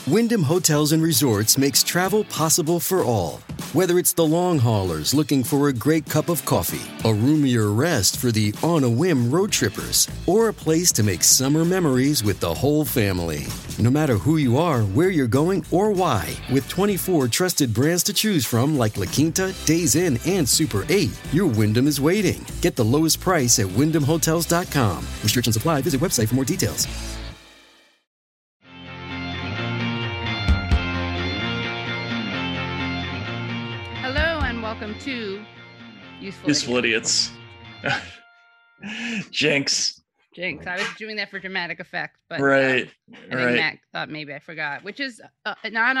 Wyndham Hotels and Resorts makes travel possible for all. Whether it's the long haulers looking for a great cup of coffee, a roomier rest for the on-a-whim road trippers, or a place to make summer memories with the whole family. No matter who you are, where you're going, or why, with 24 trusted brands to choose from like La Quinta, Days Inn, and Super 8, your Wyndham is waiting. Get the lowest price at WyndhamHotels.com. Restrictions apply. Visit website for more details. Welcome to Useful Idiots. Jinx. I was doing that for dramatic effect, but right. I think Matt thought maybe I forgot, which is not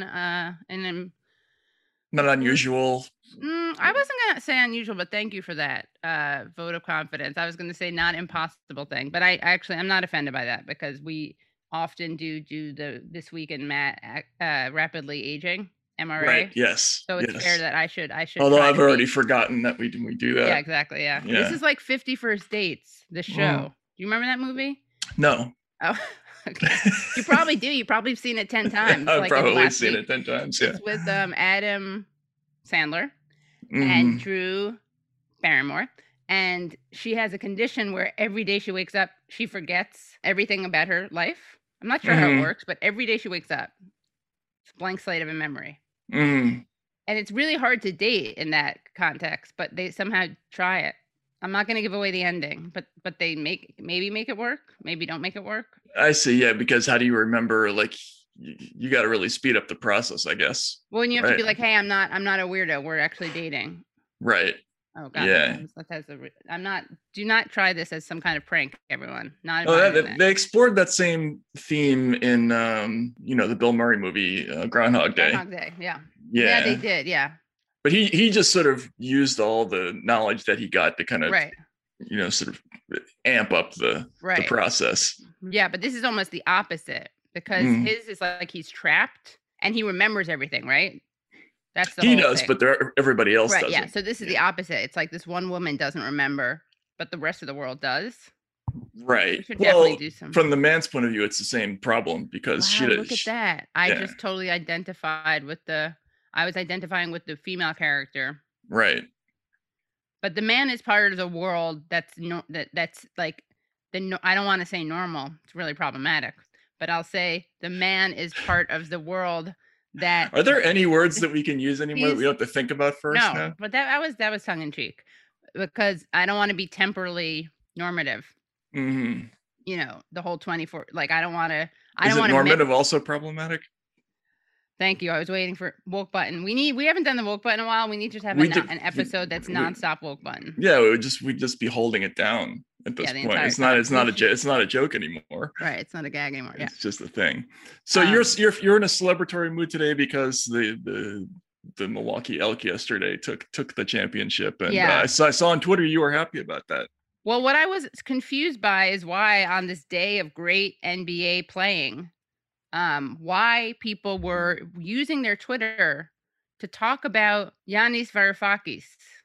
unusual. I wasn't gonna say unusual, but thank you for that vote of confidence. I was gonna say not impossible thing, but I'm not offended by that because we often do the This Week in Matt rapidly aging. MRA. Right. Yes. So it's fair that I should. Although I've already forgotten that we do that. Yeah. Exactly. Yeah. This is like 50 First Dates. The show. Do you remember that movie? No. Oh. Okay. You probably do. You probably have seen it 10 times. I've probably seen it 10 times. Yeah. It's with Adam Sandler and Drew Barrymore, and she has a condition where every day she wakes up, she forgets everything about her life. I'm not sure how it works, but every day she wakes up, it's a blank slate of a memory. And it's really hard to date in that context, but they somehow try it. I'm not going to give away the ending, but they maybe make it work, maybe don't make it work. I see. Yeah, because how do you remember? Like, you got to really speed up the process, I guess. Well, and you have to be like, hey, I'm not a weirdo. We're actually dating. Right. Oh God. Yeah. Do not try this as some kind of prank, everyone. They explored that same theme in the Bill Murray movie Groundhog Day. Groundhog Day, yeah. Yeah, they did, yeah. But he just sort of used all the knowledge that he got to kind of sort of amp up the process. Yeah, but this is almost the opposite because his is like he's trapped and he remembers everything, right? That's the he whole does, thing. but everybody else doesn't. Yeah. So this is the opposite. It's like this one woman doesn't remember, but the rest of the world does. Right. We should definitely do some. From the man's point of view, it's the same problem because she does. Look at that. I just totally identified with I was identifying with the female character. Right. But the man is part of the world that's like I don't want to say normal. It's really problematic. But I'll say the man is part of the world. Are there any words that we can use anymore that we have to think about first? No, but that was tongue in cheek because I don't want to be temporally normative. Mm-hmm. The whole 24. Like I don't want to. Is it normative also problematic? Thank you. I was waiting for woke button. We haven't done the woke button in a while. We need to have an episode that's nonstop woke button. Yeah, we'd just be holding it down at this point. It's not a joke anymore. Right. It's not a gag anymore. Yeah. It's just a thing. So you're in a celebratory mood today because the Milwaukee Elk yesterday took the championship, and I saw on Twitter you were happy about that. Well, what I was confused by is why on this day of great NBA playing, why people were using their Twitter to talk about Giannis Varoufakis.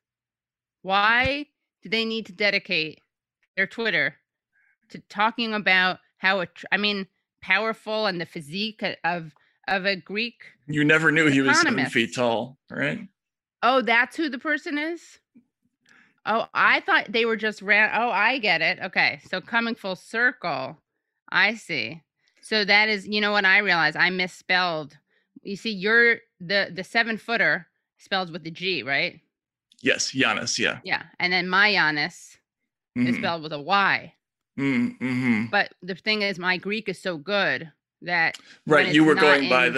Why do they need to dedicate their Twitter to talking about how powerful and the physique of a Greek? You never knew he was 7 economist. feet tall, right? Oh, that's who the person is? Oh, I thought they were just Oh, I get it. Okay, so coming full circle, I see. So that is, what I realized? I misspelled. You see, you're the 7-footer spelled with the G, right? Yes, Giannis, yeah. Yeah, and then my Giannis is spelled with a Y. Mm-hmm. But the thing is, my Greek is so good that you were going by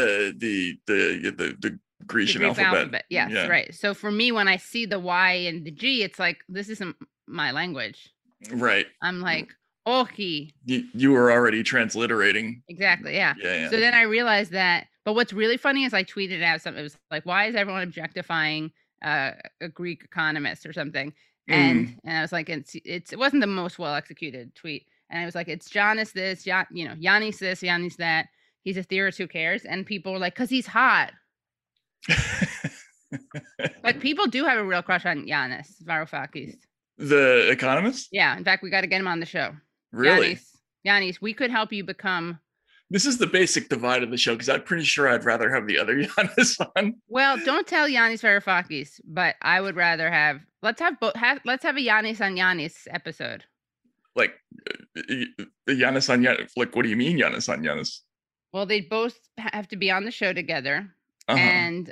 the Grecian alphabet. Yes, yeah. Right. So for me, when I see the Y and the G, it's like this isn't my language. Right. I'm like, Ohi. You were already transliterating. Exactly. Yeah. So then I realized that. But what's really funny is I tweeted out something. It was like, why is everyone objectifying a Greek economist or something? And I was like, it wasn't the most well executed tweet. And I was like, it's Giannis this, Giannis this, Giannis that. He's a theorist. Who cares? And people were like, because he's hot. But people do have a real crush on Giannis Varoufakis. The economist? Yeah. In fact, we got to get him on the show. Really? Giannis, we could help you become This is the basic divide of the show because I'm pretty sure I'd rather have the other Giannis on. Well, don't tell Giannis Varoufakis, but I would rather have. Let's have both. Let's have a Giannis on Giannis episode. Like the Giannis on Giannis. Like, what do you mean Giannis on Giannis? Well, they both have to be on the show together, and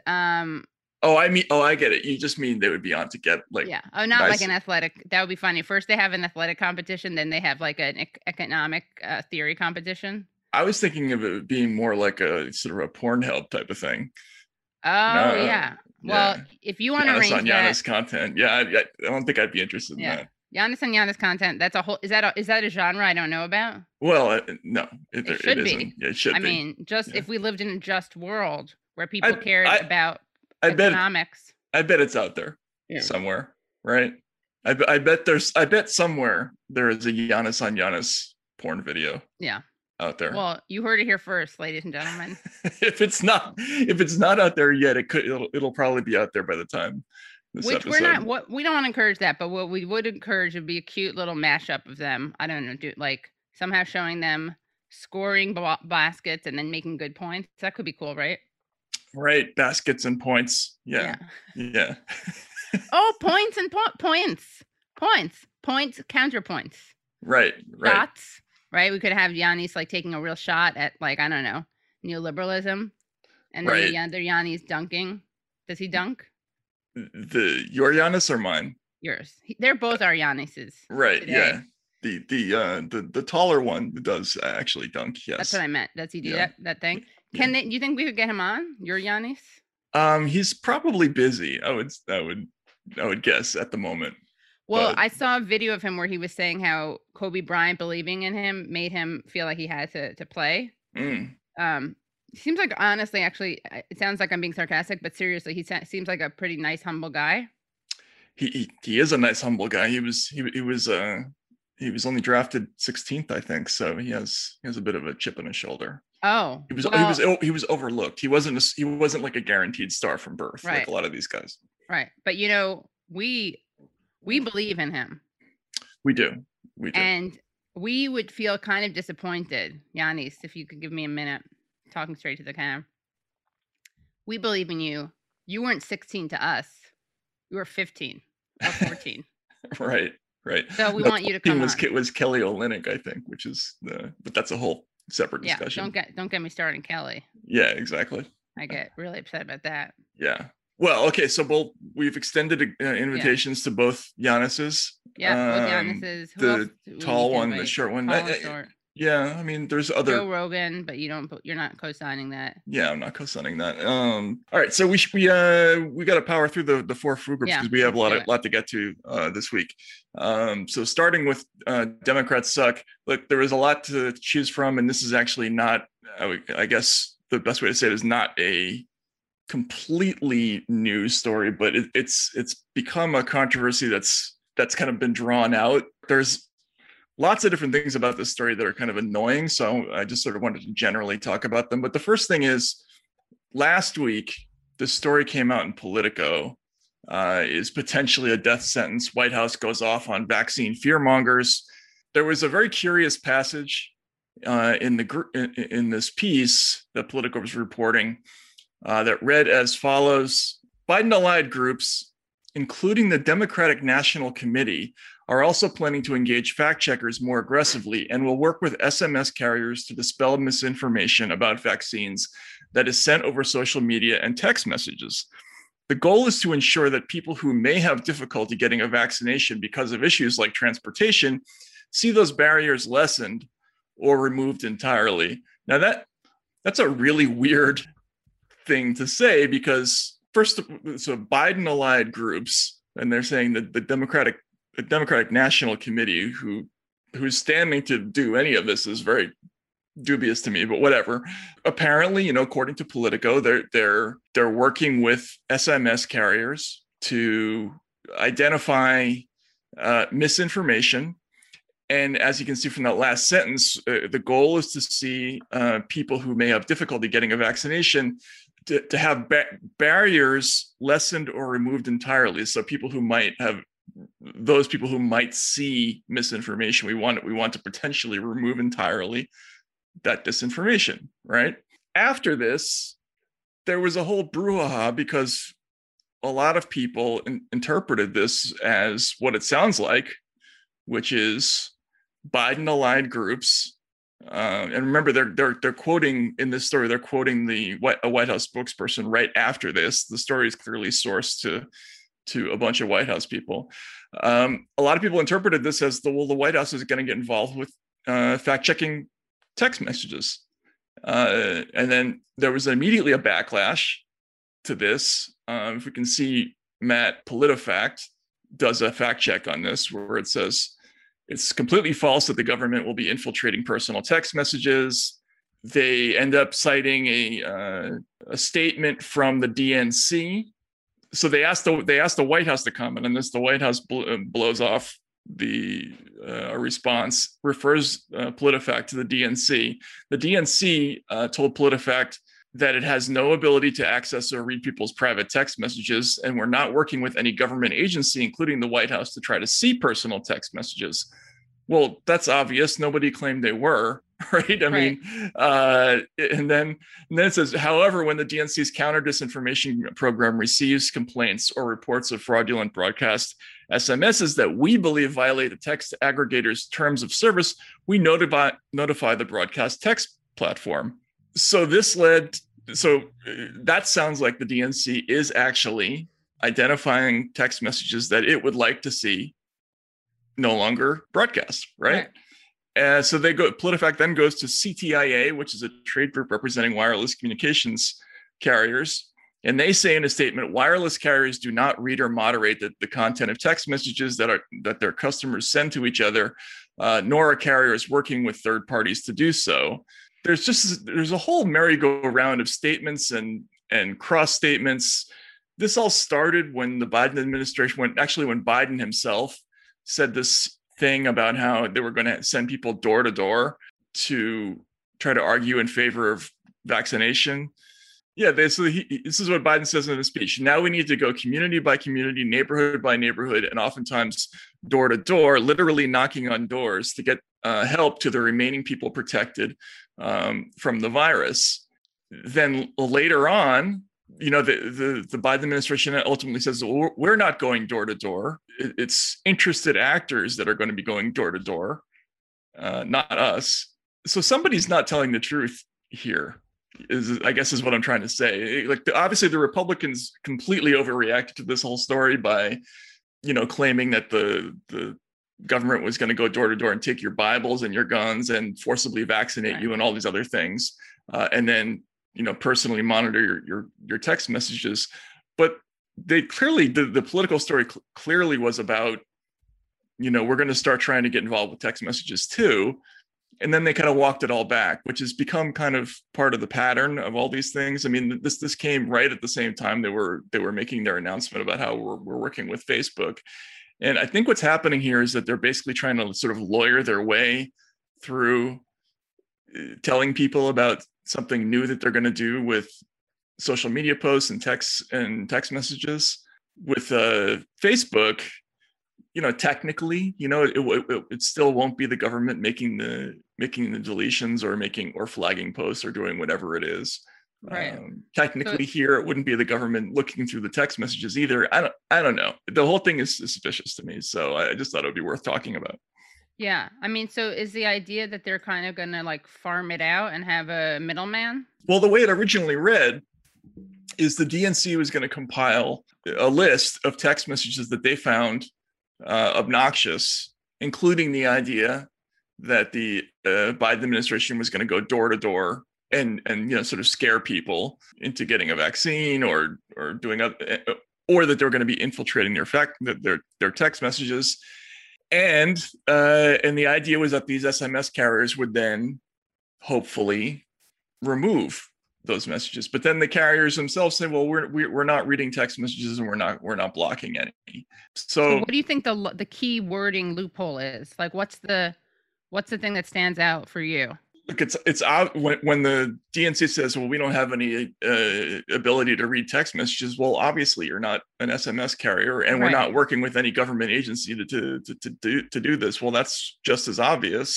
I get it. You just mean they would be on together, like yeah. Oh, not like an athletic. That would be funny. First, they have an athletic competition, then they have like an economic theory competition. I was thinking of it being more like a sort of a Pornhub type of thing. Oh yeah. Well, if you want to arrange Giannis content, I don't think I'd be interested in that. Giannis and Giannis content. That's a whole. Is that a genre I don't know about? Well, no, it should be. Isn't. Yeah, it should be. I mean, if we lived in a just world where people cared about economics, I bet it's out there somewhere, right? I bet somewhere there is a Giannis on Giannis porn video. Yeah. Out there. Well, you heard it here first, ladies and gentlemen. if it's not out there yet, it'll probably be out there by the time this episode. We don't want to encourage that, but what we would encourage would be a cute little mashup of them. I don't know, like somehow showing them scoring baskets and then making good points. That could be cool, right? Right, baskets and points. Yeah. Oh, points and points, counterpoints. Right. Shots. Right, we could have Giannis like taking a real shot at like, I don't know, neoliberalism, and then the other Giannis dunking. Does he dunk? Your Giannis or mine? Yours. They're both our Giannis's. Right. Today. Yeah. The taller one does actually dunk. Yes. That's what I meant. Does he do that thing? Do you think we could get him on? Your Giannis? He's probably busy. I would guess at the moment. Well, I saw a video of him where he was saying how Kobe Bryant believing in him made him feel like he had to play. Seems like, honestly, actually, it sounds like I'm being sarcastic, but seriously, he seems like a pretty nice, humble guy. He is a nice, humble guy. He was only drafted 16th, I think. So he has a bit of a chip on his shoulder. Oh, he was overlooked. He wasn't like a guaranteed star from birth, like a lot of these guys. Right, but we believe in him. We do. And we would feel kind of disappointed, Giannis, if you could give me a minute, talking straight to the camera. We believe in you. You weren't 16 to us. You were 15 or 14. Right. So we want you to come on. Was Kelly Olynyk, I think, but that's a whole separate discussion. Don't get me started, Kelly. Yeah, exactly. I get really upset about that. Yeah. Well, okay, so we've extended invitations to both Giannis's. Yeah, both Giannis's. The tall one, the short one. Short. Yeah, I mean, there's other Joe Rogan, but you're not co-signing that. Yeah, I'm not co-signing that. All right, so we got to power through the four food groups because we have a lot to get to this week. So starting with Democrats suck. Look, there was a lot to choose from, and this is actually not. I guess the best way to say it is not a completely new story, but it's become a controversy that's kind of been drawn out. There's lots of different things about this story that are kind of annoying, so I just sort of wanted to generally talk about them. But the first thing is, last week the story came out in Politico, is potentially a death sentence. White House goes off on vaccine fearmongers. There was a very curious passage in this piece that Politico was reporting that read as follows: Biden-allied groups, including the Democratic National Committee, are also planning to engage fact checkers more aggressively and will work with SMS carriers to dispel misinformation about vaccines that is sent over social media and text messages. The goal is to ensure that people who may have difficulty getting a vaccination because of issues like transportation see those barriers lessened or removed entirely. Now that's a really weird thing to say, because so Biden-allied groups, and they're saying that the Democratic National Committee, who's standing to do any of this, is very dubious to me, but whatever. Apparently, according to Politico, they're working with SMS carriers to identify misinformation. And as you can see from that last sentence, the goal is to see people who may have difficulty getting a vaccination to have barriers lessened or removed entirely. So those people who might see misinformation, we want to potentially remove entirely. that disinformation, right? After this, there was a whole brouhaha because a lot of people interpreted this as what it sounds like, which is Biden-aligned groups. And remember, they're quoting in this story. They're quoting a White House spokesperson right after this. The story is clearly sourced to a bunch of White House people. A lot of people interpreted this as the White House is going to get involved with fact-checking text messages. And then there was immediately a backlash to this. If we can see, Matt, PolitiFact does a fact check on this where it says it's completely false that the government will be infiltrating personal text messages. They end up citing a statement from the DNC. So they asked the White House to comment on this. The White House blows off the response, refers PolitiFact to the DNC. The DNC told PolitiFact that it has no ability to access or read people's private text messages, and we're not working with any government agency, including the White House, to try to see personal text messages. Well, that's obvious. Nobody claimed they were, right? I mean, and then it says, however, when the DNC's counter disinformation program receives complaints or reports of fraudulent broadcast SMSs that we believe violate the text aggregator's terms of service, we notify the broadcast text platform. So that sounds like the DNC is actually identifying text messages that it would like to see no longer broadcast, right? So PolitiFact then goes to CTIA, which is a trade group representing wireless communications carriers. And they say in a statement, wireless carriers do not read or moderate the content of text messages that their customers send to each other, nor are carriers working with third parties to do so. There's a whole merry-go-round of statements and cross statements. This all started when the Biden administration, when Biden himself said this thing about how they were going to send people door to door to try to argue in favor of vaccination. Yeah, this is what Biden says in his speech. Now we need to go community by community, neighborhood by neighborhood, and oftentimes door to door, literally knocking on doors to get help to the remaining people protected from the virus. Then later on, the Biden administration ultimately says, well, we're not going door to door. It's interested actors that are going to be going door to door, not us. So somebody's not telling the truth here, I guess is what I'm trying to say. Obviously the Republicans completely overreacted to this whole story by, claiming that the government was going to go door to door and take your Bibles and your guns and forcibly vaccinate you and all these other things. And then, personally monitor your text messages. But they clearly, the political story clearly was about, we're going to start trying to get involved with text messages too. And then they kind of walked it all back, which has become kind of part of the pattern of all these things. I mean, this came right at the same time they were making their announcement about how we're working with Facebook. And I think what's happening here is that they're basically trying to sort of lawyer their way through telling people about something new that they're going to do with social media posts and text messages. With Facebook, technically, it still won't be the government making the deletions or flagging posts or doing whatever it is. Right. Technically, here it wouldn't be the government looking through the text messages either. I don't know. The whole thing is suspicious to me, so I just thought it would be worth talking about. Yeah, I mean, so is the idea that they're kind of going to farm it out and have a middleman? Well, the way it originally read is the DNC was going to compile a list of text messages that they found obnoxious, including the idea that the Biden administration was going to go door to door and sort of scare people into getting a vaccine or doing or that they're going to be infiltrating their text messages. And the idea was that these SMS carriers would then hopefully remove those messages. But then the carriers themselves say, well, we're not reading text messages and we're not blocking any. So what do you think the key wording loophole is? What's the thing that stands out for you? Look, it's out when the DNC says, well, we don't have any ability to read text messages. Well, obviously you're not an SMS carrier and we're not working with any government agency to do this. Well, that's just as obvious.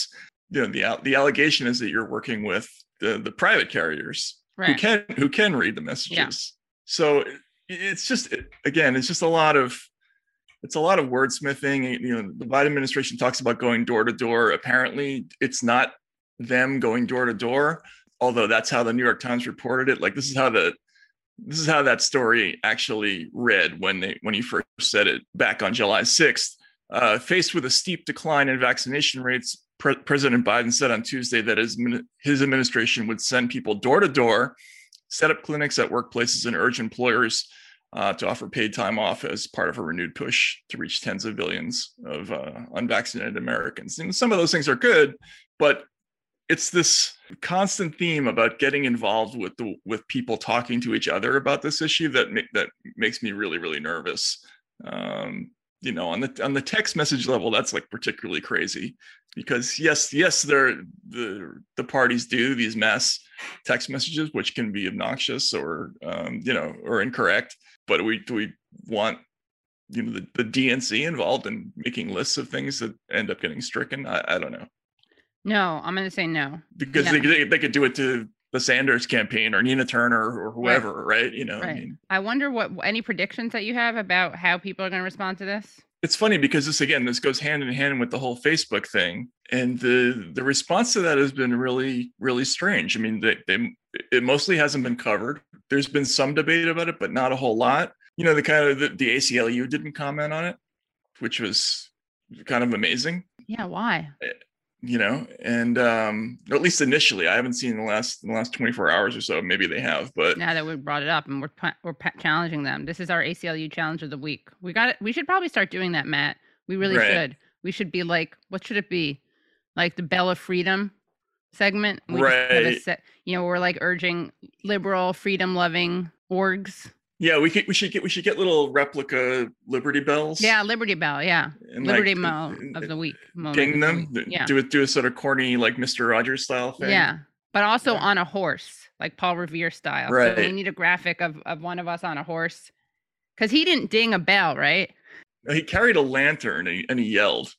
the allegation is that you're working with the private carriers who can read the messages. Yeah. So it's just a lot of wordsmithing. The Biden administration talks about going door to door. Apparently, it's not them going door to door, although that's how the New York Times reported it. Like, this is how that story actually read when he first said it back on July 6th. Faced with a steep decline in vaccination rates, President Biden said on Tuesday that his administration would send people door to door, set up clinics at workplaces, and urge employers to offer paid time off as part of a renewed push to reach tens of billions of unvaccinated Americans. And some of those things are good, but it's this constant theme about getting involved with people talking to each other about this issue that makes me really, really nervous. On the text message level, that's like particularly crazy, because yes, the parties do these mass text messages, which can be obnoxious or incorrect. But do we want the DNC involved in making lists of things that end up getting stricken? I don't know. No, I'm going to say no. Because they could do it to the Sanders campaign or Nina Turner or whoever, right? Right. I wonder any predictions that you have about how people are going to respond to this? It's funny because this goes hand in hand with the whole Facebook thing. And the response to that has been really, really strange. I mean, it mostly hasn't been covered. There's been some debate about it, but not a whole lot. The ACLU didn't comment on it, which was kind of amazing. Yeah, why? And at least initially, I haven't seen in the last 24 hours or so. Maybe they have, but now that we brought it up and we're challenging them, this is our ACLU challenge of the week. We should probably start doing that, Matt. We really should. We should be like, what should it be? Like the Bell of Freedom segment, right? We're like urging liberal, freedom-loving orgs. Yeah, we should get little replica Liberty Bells. Yeah, Liberty Bell. Yeah, and Liberty Bell of the week. Ding them. Yeah. Do a sort of corny like Mr. Rogers style thing. Yeah, but also on a horse, like Paul Revere style. Right. So we need a graphic of one of us on a horse, because he didn't ding a bell, right? He carried a lantern and he yelled.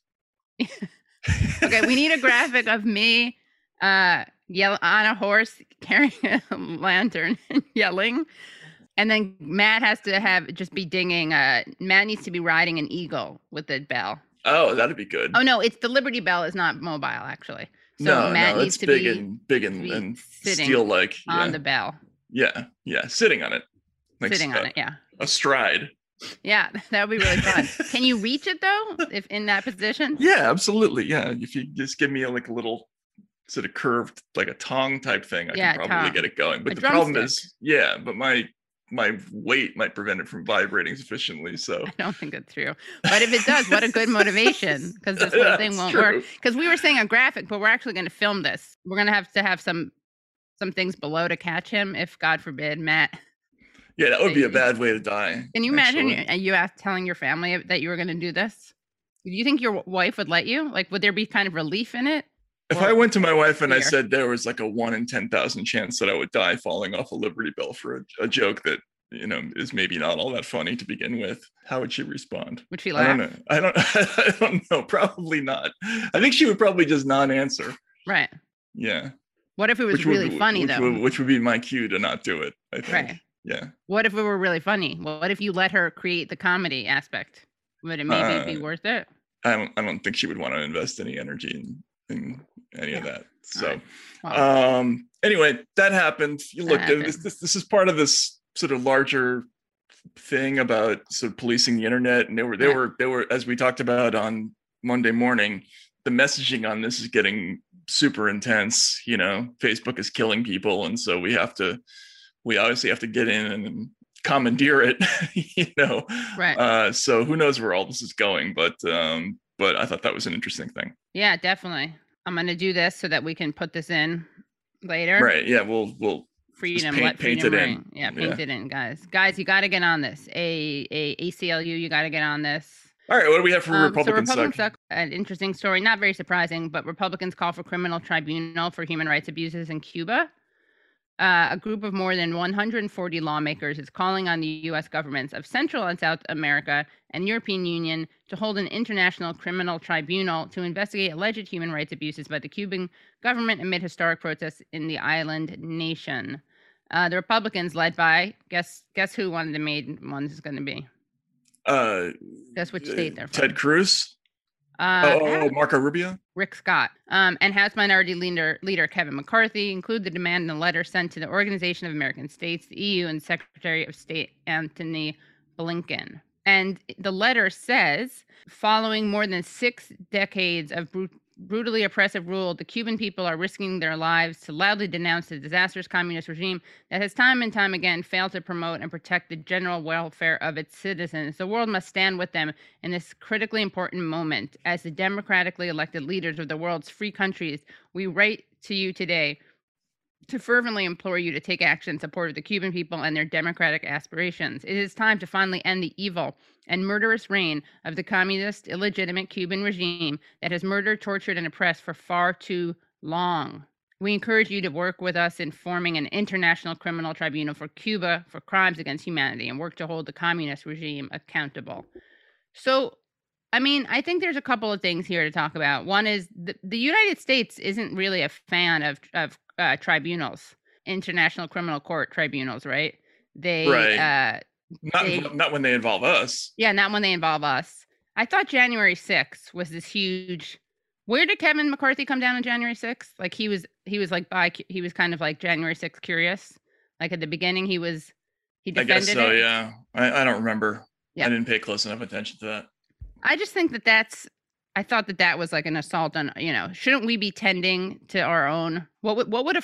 Okay, we need a graphic of me yell on a horse carrying a lantern and yelling. And then Matt has to just be dinging. Matt needs to be riding an eagle with the bell. Oh, that'd be good. Oh no, it's the Liberty Bell is not mobile actually. So Matt needs to big and steel-like on the bell. Yeah, sitting on it. Sitting on it, yeah. Astride. Yeah, that would be really fun. Can you reach it though, if in that position? Yeah, absolutely. Yeah, if you just give me a little sort of curved, like a tong type thing, I can probably get it going. But the problem is, but my weight might prevent it from vibrating sufficiently. So I don't think that's true. But if it does, what a good motivation, because this whole thing won't work. Because we were saying a graphic, but we're actually going to film this. We're going to have some things below to catch him if, God forbid, Matt. Yeah, that would be a bad way to die. Can you imagine you telling your family that you were going to do this? Do you think your wife would let you? Like, would there be kind of relief in it? If I went to my wife and I said there was like a 1 in 10,000 chance that I would die falling off a Liberty Bell for a joke that, is maybe not all that funny to begin with, how would she respond? Would she laugh? I don't know. Probably not. I think she would probably just not answer. Right. Yeah. What if it was really funny though? Which would be my cue to not do it, I think. Right. Yeah. What if it were really funny? What if you let her create the comedy aspect? Would it maybe be worth it? I don't think she would want to invest any energy in any of that. So, anyway, that happened. This is part of this sort of larger thing about sort of policing the internet, and they were as we talked about on Monday morning, the messaging on this is getting super intense. Facebook is killing people, and so we obviously have to get in and commandeer it. Right. So who knows where all this is going, but I thought that was an interesting thing. Yeah, definitely. I'm going to do this so that we can put this in later. Right. Yeah. We'll freedom. Paint it in. Yeah. Paint it in, guys. Guys, you got to get on this. ACLU, you got to get on this. All right. What do we have for Republican suck? An interesting story. Not very surprising, but Republicans call for criminal tribunal for human rights abuses in Cuba. A group of more than 140 lawmakers is calling on the U.S. governments of Central and South America and European Union to hold an international criminal tribunal to investigate alleged human rights abuses by the Cuban government amid historic protests in the island nation. The Republicans, led by guess who one of the main ones is going to be? Guess which state they're from? Ted Cruz. Marco Rubio. Rick Scott. And House Minority Leader Kevin McCarthy include the demand in a letter sent to the Organization of American States, the EU, and Secretary of State Antony Blinken. And the letter says, following more than 6 decades of brutally oppressive rule, the Cuban people are risking their lives to loudly denounce the disastrous communist regime that has time and time again failed to promote and protect the general welfare of its citizens. The world must stand with them in this critically important moment. As the democratically elected leaders of the world's free countries, we write to you today to fervently implore you to take action in support of the Cuban people and their democratic aspirations. It is time to finally end the evil and murderous reign of the communist, illegitimate Cuban regime that has murdered, tortured, and oppressed for far too long. We encourage you to work with us in forming an international criminal tribunal for Cuba for crimes against humanity and work to hold the communist regime accountable. So, I mean, I think there's a couple of things here to talk about. One is the United States isn't really a fan of tribunals, international criminal court tribunals, right? Not when they involve us. Yeah, not when they involve us. I thought January 6th was this huge. Where did Kevin McCarthy come down on January 6th? Like he was kind of like January 6th curious. Like at the beginning, he defended I guess so. it. Yeah, I don't remember. Yeah. I didn't pay close enough attention to that. I just think I thought that was like an assault on, shouldn't we be tending to our own? What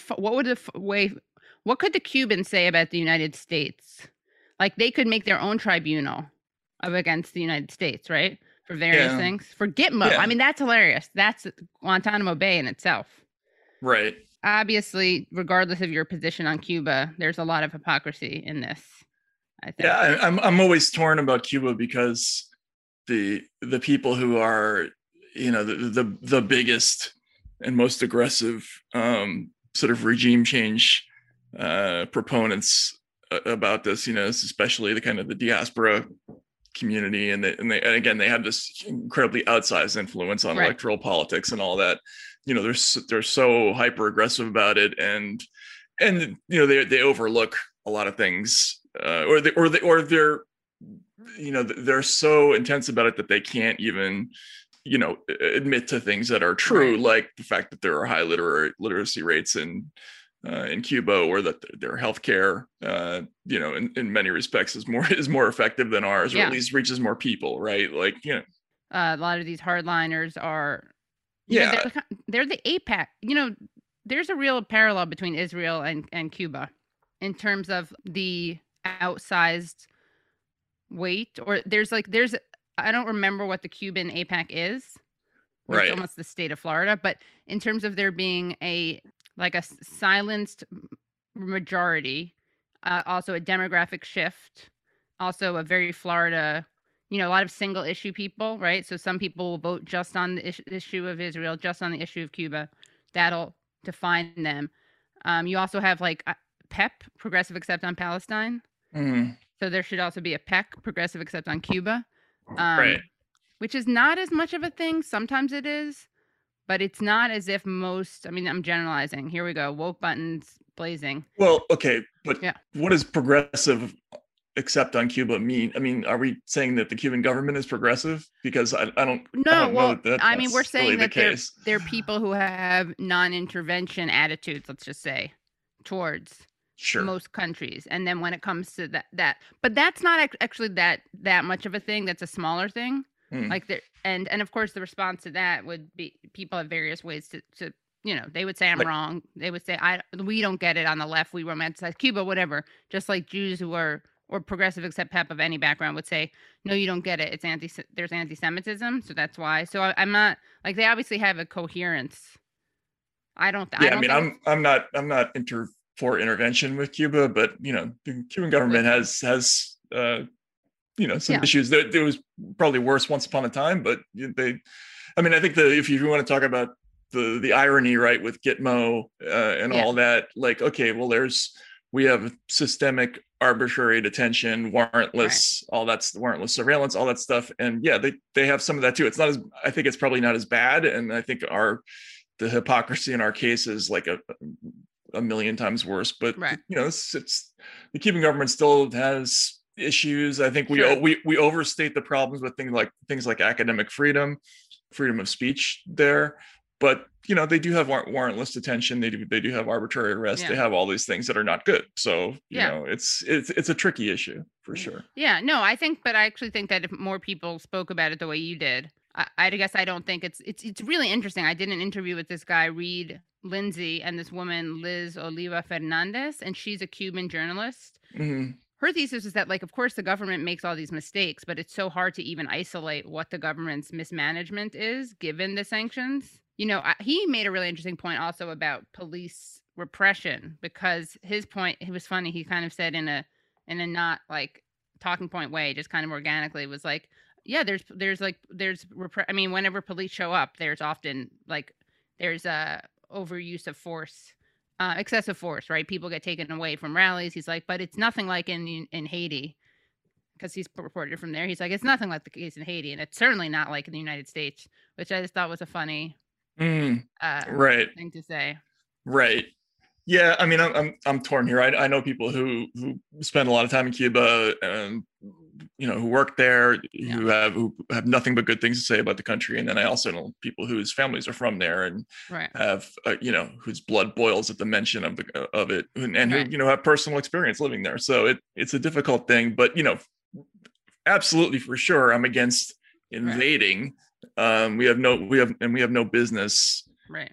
could the Cubans say about the United States? Like they could make their own tribunal against the United States, right? For various things. For Gitmo. Yeah. I mean, that's hilarious. That's Guantanamo Bay in itself. Right. Obviously, regardless of your position on Cuba, there's a lot of hypocrisy in this, I think. Yeah, I'm always torn about Cuba because the people who are, the biggest and most aggressive sort of regime change proponents about this, especially the kind of the diaspora community, and again they have this incredibly outsized influence on electoral politics and all that. They're so hyper aggressive about it, and they overlook a lot of things, or they're so intense about it that they can't even admit to things that are true, like the fact that there are high literacy rates in Cuba, or that their healthcare, in many respects is more effective than ours, or at least reaches more people, right? Like, a lot of these hardliners are, they're the APAC. There's a real parallel between Israel and Cuba in terms of the outsized weight, or there's I don't remember what the Cuban APAC is. Right. It's almost the state of Florida, but in terms of there being a silenced majority, also a demographic shift, also a very Florida, a lot of single issue people, right? So some people will vote just on the issue of Israel, just on the issue of Cuba. That'll define them. You also have PEP, Progressive Accept on Palestine. Mm-hmm. So there should also be a PEC, Progressive Accept on Cuba. Right. Which is not as much of a thing. Sometimes it is, but it's not as if I'm generalizing. Here we go. Woke buttons blazing. Well, okay. But what does progressive accept on Cuba mean? I mean, are we saying that the Cuban government is progressive? Because I don't know. We're saying that they're people who have non-intervention attitudes, let's just say, towards most countries. And then when it comes to that, but that's not actually that much of a thing. That's a smaller thing. And of course the response to that would be people have various ways to they would say I'm wrong. They would say we don't get it on the left. We romanticize Cuba, whatever. Just like Jews who are or progressive except PEP of any background would say, no, you don't get it. It's there's anti-Semitism, so that's why. So I'm not they obviously have a coherence. I'm not for intervention with Cuba, but the Cuban government has some issues. It was probably worse once upon a time, but I think if you want to talk about the irony, right, with Gitmo and all that. Like, okay, well, we have systemic arbitrary detention, warrantless, all that's warrantless surveillance, all that stuff. And yeah, they have some of that too. It's not as, I think it's probably not as bad. And I think the hypocrisy in our case is like a million times worse. But it's the Cuban government still has issues. I think we overstate the problems with things like academic freedom of speech there. But they do have warrantless detention. They do have arbitrary arrest. They have all these things that are not good. So it's a tricky issue for sure. Yeah, no, I actually think that if more people spoke about it the way you did, I guess I don't think it's really interesting. I did an interview with this guy Reed Lindsay and this woman Liz Oliva Fernandez, and she's a Cuban journalist. Mm-hmm. Her thesis is that, like, of course, the government makes all these mistakes, but it's so hard to even isolate what the government's mismanagement is given the sanctions. He made a really interesting point also about police repression, because his point, it was funny. He kind of said in a not like talking point way, just kind of organically, was like, yeah, whenever police show up, there's often there's a overuse of force, excessive force, right? People get taken away from rallies. He's like, but it's nothing like in Haiti, because he's reported from there. He's like, it's nothing like the case in Haiti, and it's certainly not like in the United States, which I just thought was a funny right thing to say. Right. Yeah. I mean, I'm torn here. I know people who spend a lot of time in Cuba and, who work there, who have nothing but good things to say about the country. And then I also know people whose families are from there and have, whose blood boils at the mention of it and who, have personal experience living there. So it's a difficult thing, but, absolutely for sure, I'm against invading. We have no business,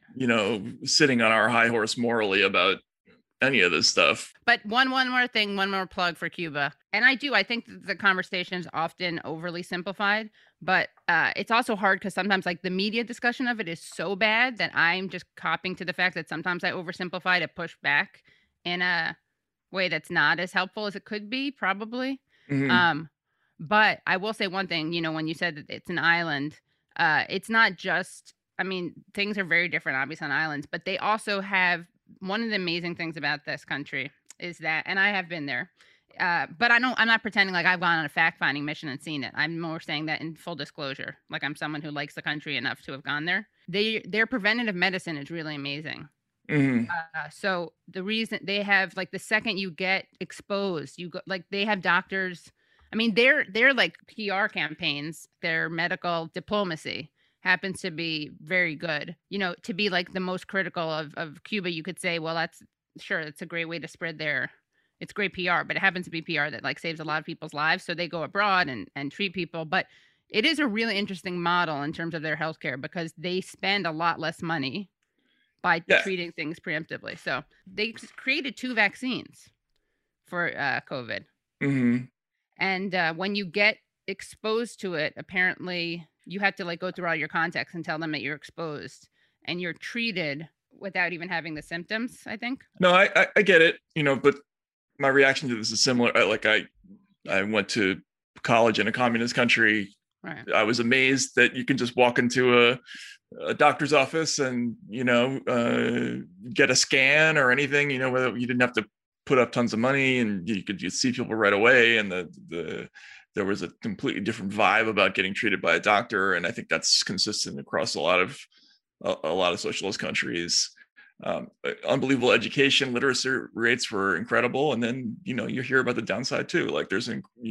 sitting on our high horse morally about any of this stuff. But one more plug for Cuba. And I think the conversation is often overly simplified, but it's also hard because sometimes like the media discussion of it is so bad that I'm just copying to the fact that sometimes I oversimplify to push back in a way that's not as helpful as it could be, probably. Mm-hmm. But I will say one thing, when you said that it's an island, it's not just, things are very different, obviously, on islands, but they also have, one of the amazing things about this country is that, and I have been there, but I'm not pretending like I've gone on a fact-finding mission and seen it. I'm more saying that in full disclosure, like I'm someone who likes the country enough to have gone there. Their preventative medicine is really amazing. Mm-hmm. So the reason they have, like, the second you get exposed, you go, like, they have doctors. Their like PR campaigns, their medical diplomacy happens to be very good. To be like the most critical of Cuba, you could say, well, it's a great way to spread it's great PR, but it happens to be PR that like saves a lot of people's lives. So they go abroad and treat people. But it is a really interesting model in terms of their healthcare, because they spend a lot less money by treating things preemptively. So they created 2 vaccines for COVID. Mm-hmm. And when you get exposed to it, apparently you have to like go through all your contacts and tell them that you're exposed, and you're treated without even having the symptoms, I think. No, I get it, but my reaction to this is similar. I went to college in a communist country. Right. I was amazed that you can just walk into a doctor's office and, get a scan or anything, whether you didn't have to put up tons of money, and you could see people right away. And there was a completely different vibe about getting treated by a doctor. And I think that's consistent across a lot of socialist countries. Unbelievable education, literacy rates were incredible. And then, you hear about the downside too. Like there's,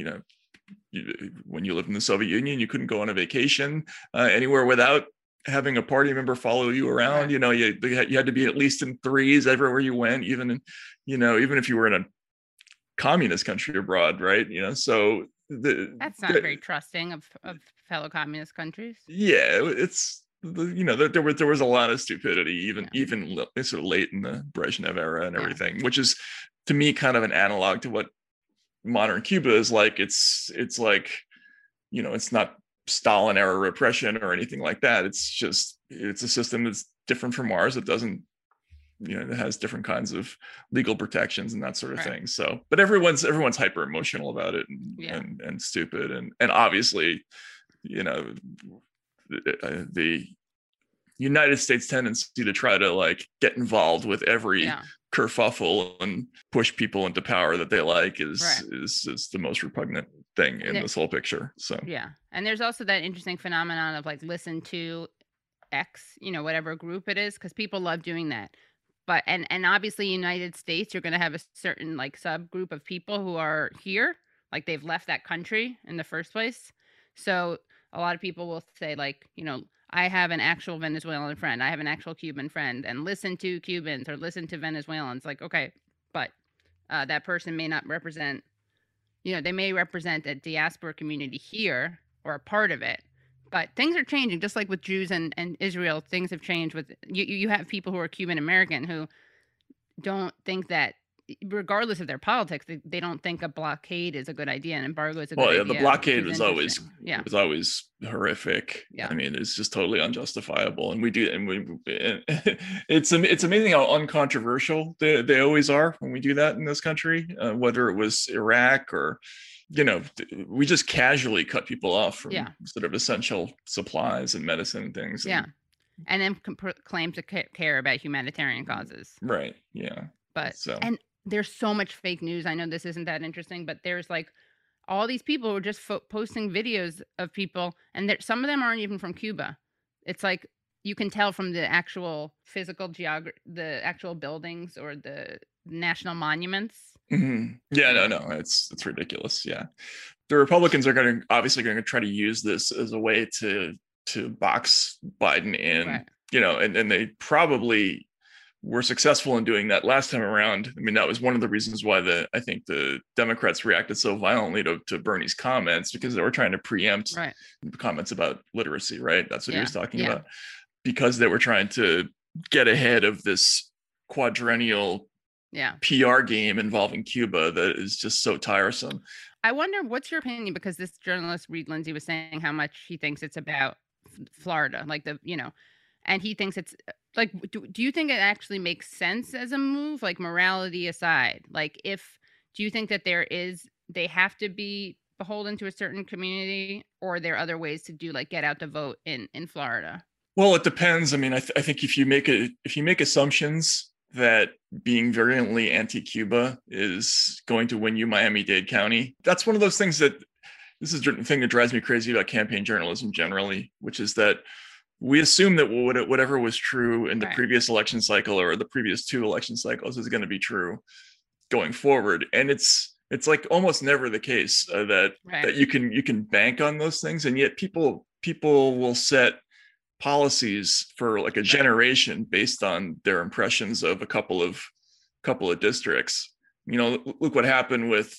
when you lived in the Soviet Union, you couldn't go on a vacation anywhere without having a party member follow you around. You had to be at least in threes everywhere you went, even if you were in a communist country abroad, right? So that's not very trusting of fellow communist countries. Yeah, it's there was a lot of stupidity, even sort of late in the Brezhnev era and everything, which is to me kind of an analog to what modern Cuba is like. It's like, it's not Stalin era repression or anything like that. It's a system that's different from ours. It doesn't, it has different kinds of legal protections and that sort of thing. So, but everyone's hyper emotional about it and stupid. And obviously, the United States tendency to try to like get involved with every kerfuffle and push people into power that they like is the most repugnant thing in this whole picture. So and there's also that interesting phenomenon of like listen to X, whatever group it is, because people love doing that. But and obviously United States, you're going to have a certain like subgroup of people who are here, like they've left that country in the first place. So a lot of people will say like, I have an actual Venezuelan friend, I have an actual Cuban friend, and listen to Cubans or listen to Venezuelans. Like, okay, but that person may not represent, they may represent a diaspora community here or a part of it. But things are changing, just like with Jews and Israel. Things have changed. With you have people who are Cuban American who don't think that, regardless of their politics, they don't think a blockade is a good idea, and embargo is a good idea. Well, the blockade was always horrific. I mean, it's just totally unjustifiable, and it's amazing how uncontroversial they always are when we do that in this country, whether it was Iraq or. We just casually cut people off from sort of essential supplies and medicine and things. And then claim to care about humanitarian causes. Right. Yeah. But and there's so much fake news. I know this isn't that interesting, but there's like all these people who are just posting videos of people, and some of them aren't even from Cuba. It's like you can tell from the actual physical the actual buildings or the national monuments. Mm-hmm. Yeah, no, it's ridiculous. Yeah, the Republicans are obviously going to try to use this as a way to box Biden in, and they probably were successful in doing that last time around. I mean, that was one of the reasons why I think the Democrats reacted so violently to Bernie's comments, because they were trying to preempt comments about literacy, right? That's what he was talking about, because they were trying to get ahead of this quadrennial PR game involving Cuba that is just so tiresome. I wonder, what's your opinion? Because this journalist, Reed Lindsay, was saying how much he thinks it's about Florida, like and he thinks it's like, do you think it actually makes sense as a move, like morality aside? Like, do you think that they have to be beholden to a certain community, or are there other ways to do like get out the vote in Florida? Well, it depends. I mean, I think if you make assumptions that being virulently anti-Cuba is going to win you Miami-Dade County, that's one of those things that this is the thing that drives me crazy about campaign journalism generally, which is that we assume that whatever was true in the previous election cycle or the previous two election cycles is going to be true going forward. And it's like almost never the case that you can bank on those things. And yet people will set policies for like a generation based on their impressions of a couple of districts. Look what happened with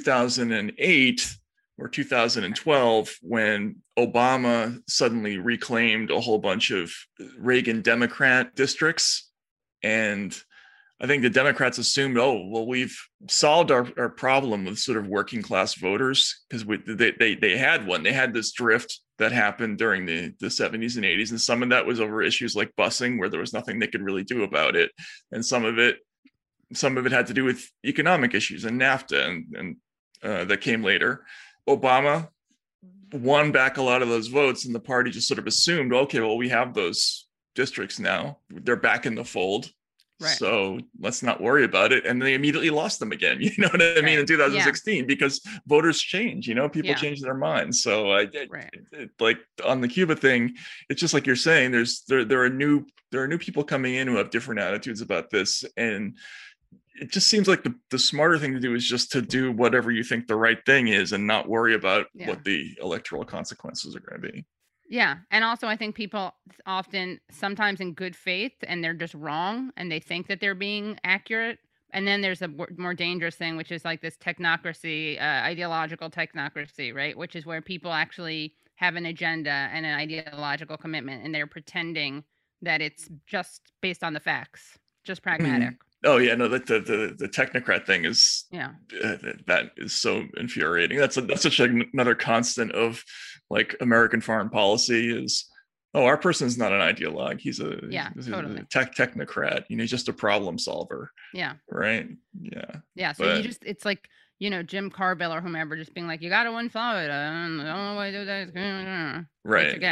2008 or 2012 when Obama suddenly reclaimed a whole bunch of Reagan Democrat districts. And I think the Democrats assumed, we've solved our problem with sort of working class voters, because they had one. They had this drift that happened during the 70s and 80s. And some of that was over issues like busing, where there was nothing they could really do about it. And some of it had to do with economic issues and NAFTA and that came later. Obama won back a lot of those votes, and the party just sort of assumed, okay, well, we have those districts now. They're back in the fold. Right. So let's not worry about it. And they immediately lost them again. You know what I mean? In 2016, because voters change, people change their minds. So like on the Cuba thing, it's just like you're saying, there are new people coming in who have different attitudes about this. And it just seems like the smarter thing to do is just to do whatever you think the right thing is and not worry about what the electoral consequences are going to be. Yeah. And also, I think people sometimes in good faith, and they're just wrong, and they think that they're being accurate. And then there's a more dangerous thing, which is like this technocracy, ideological technocracy, right? Which is where people actually have an agenda and an ideological commitment, and they're pretending that it's just based on the facts, just pragmatic. Oh yeah, no, the technocrat thing is that is so infuriating. That's such another constant of like American foreign policy is, our person's not an ideologue. He's a totally. Technocrat. He's just a problem solver. Yeah. Right. Yeah. Yeah. So it's like Jim Carville or whomever just being like, you got to win Florida. I don't know why I do that. Right. Which again,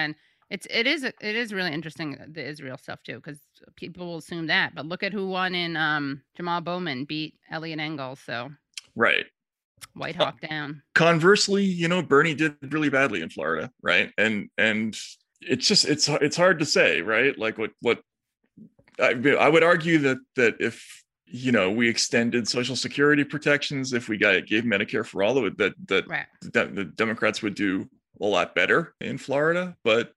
It is really interesting, the Israel stuff too, because people will assume that. But look at who won in Jamal Bowman beat Elliot Engel, so right. White Hawk down. Conversely, Bernie did really badly in Florida, right? And it's just it's hard to say, right? Like what I would argue that if we extended Social Security protections, if we gave Medicare for all of it, that the Democrats would do a lot better in Florida. But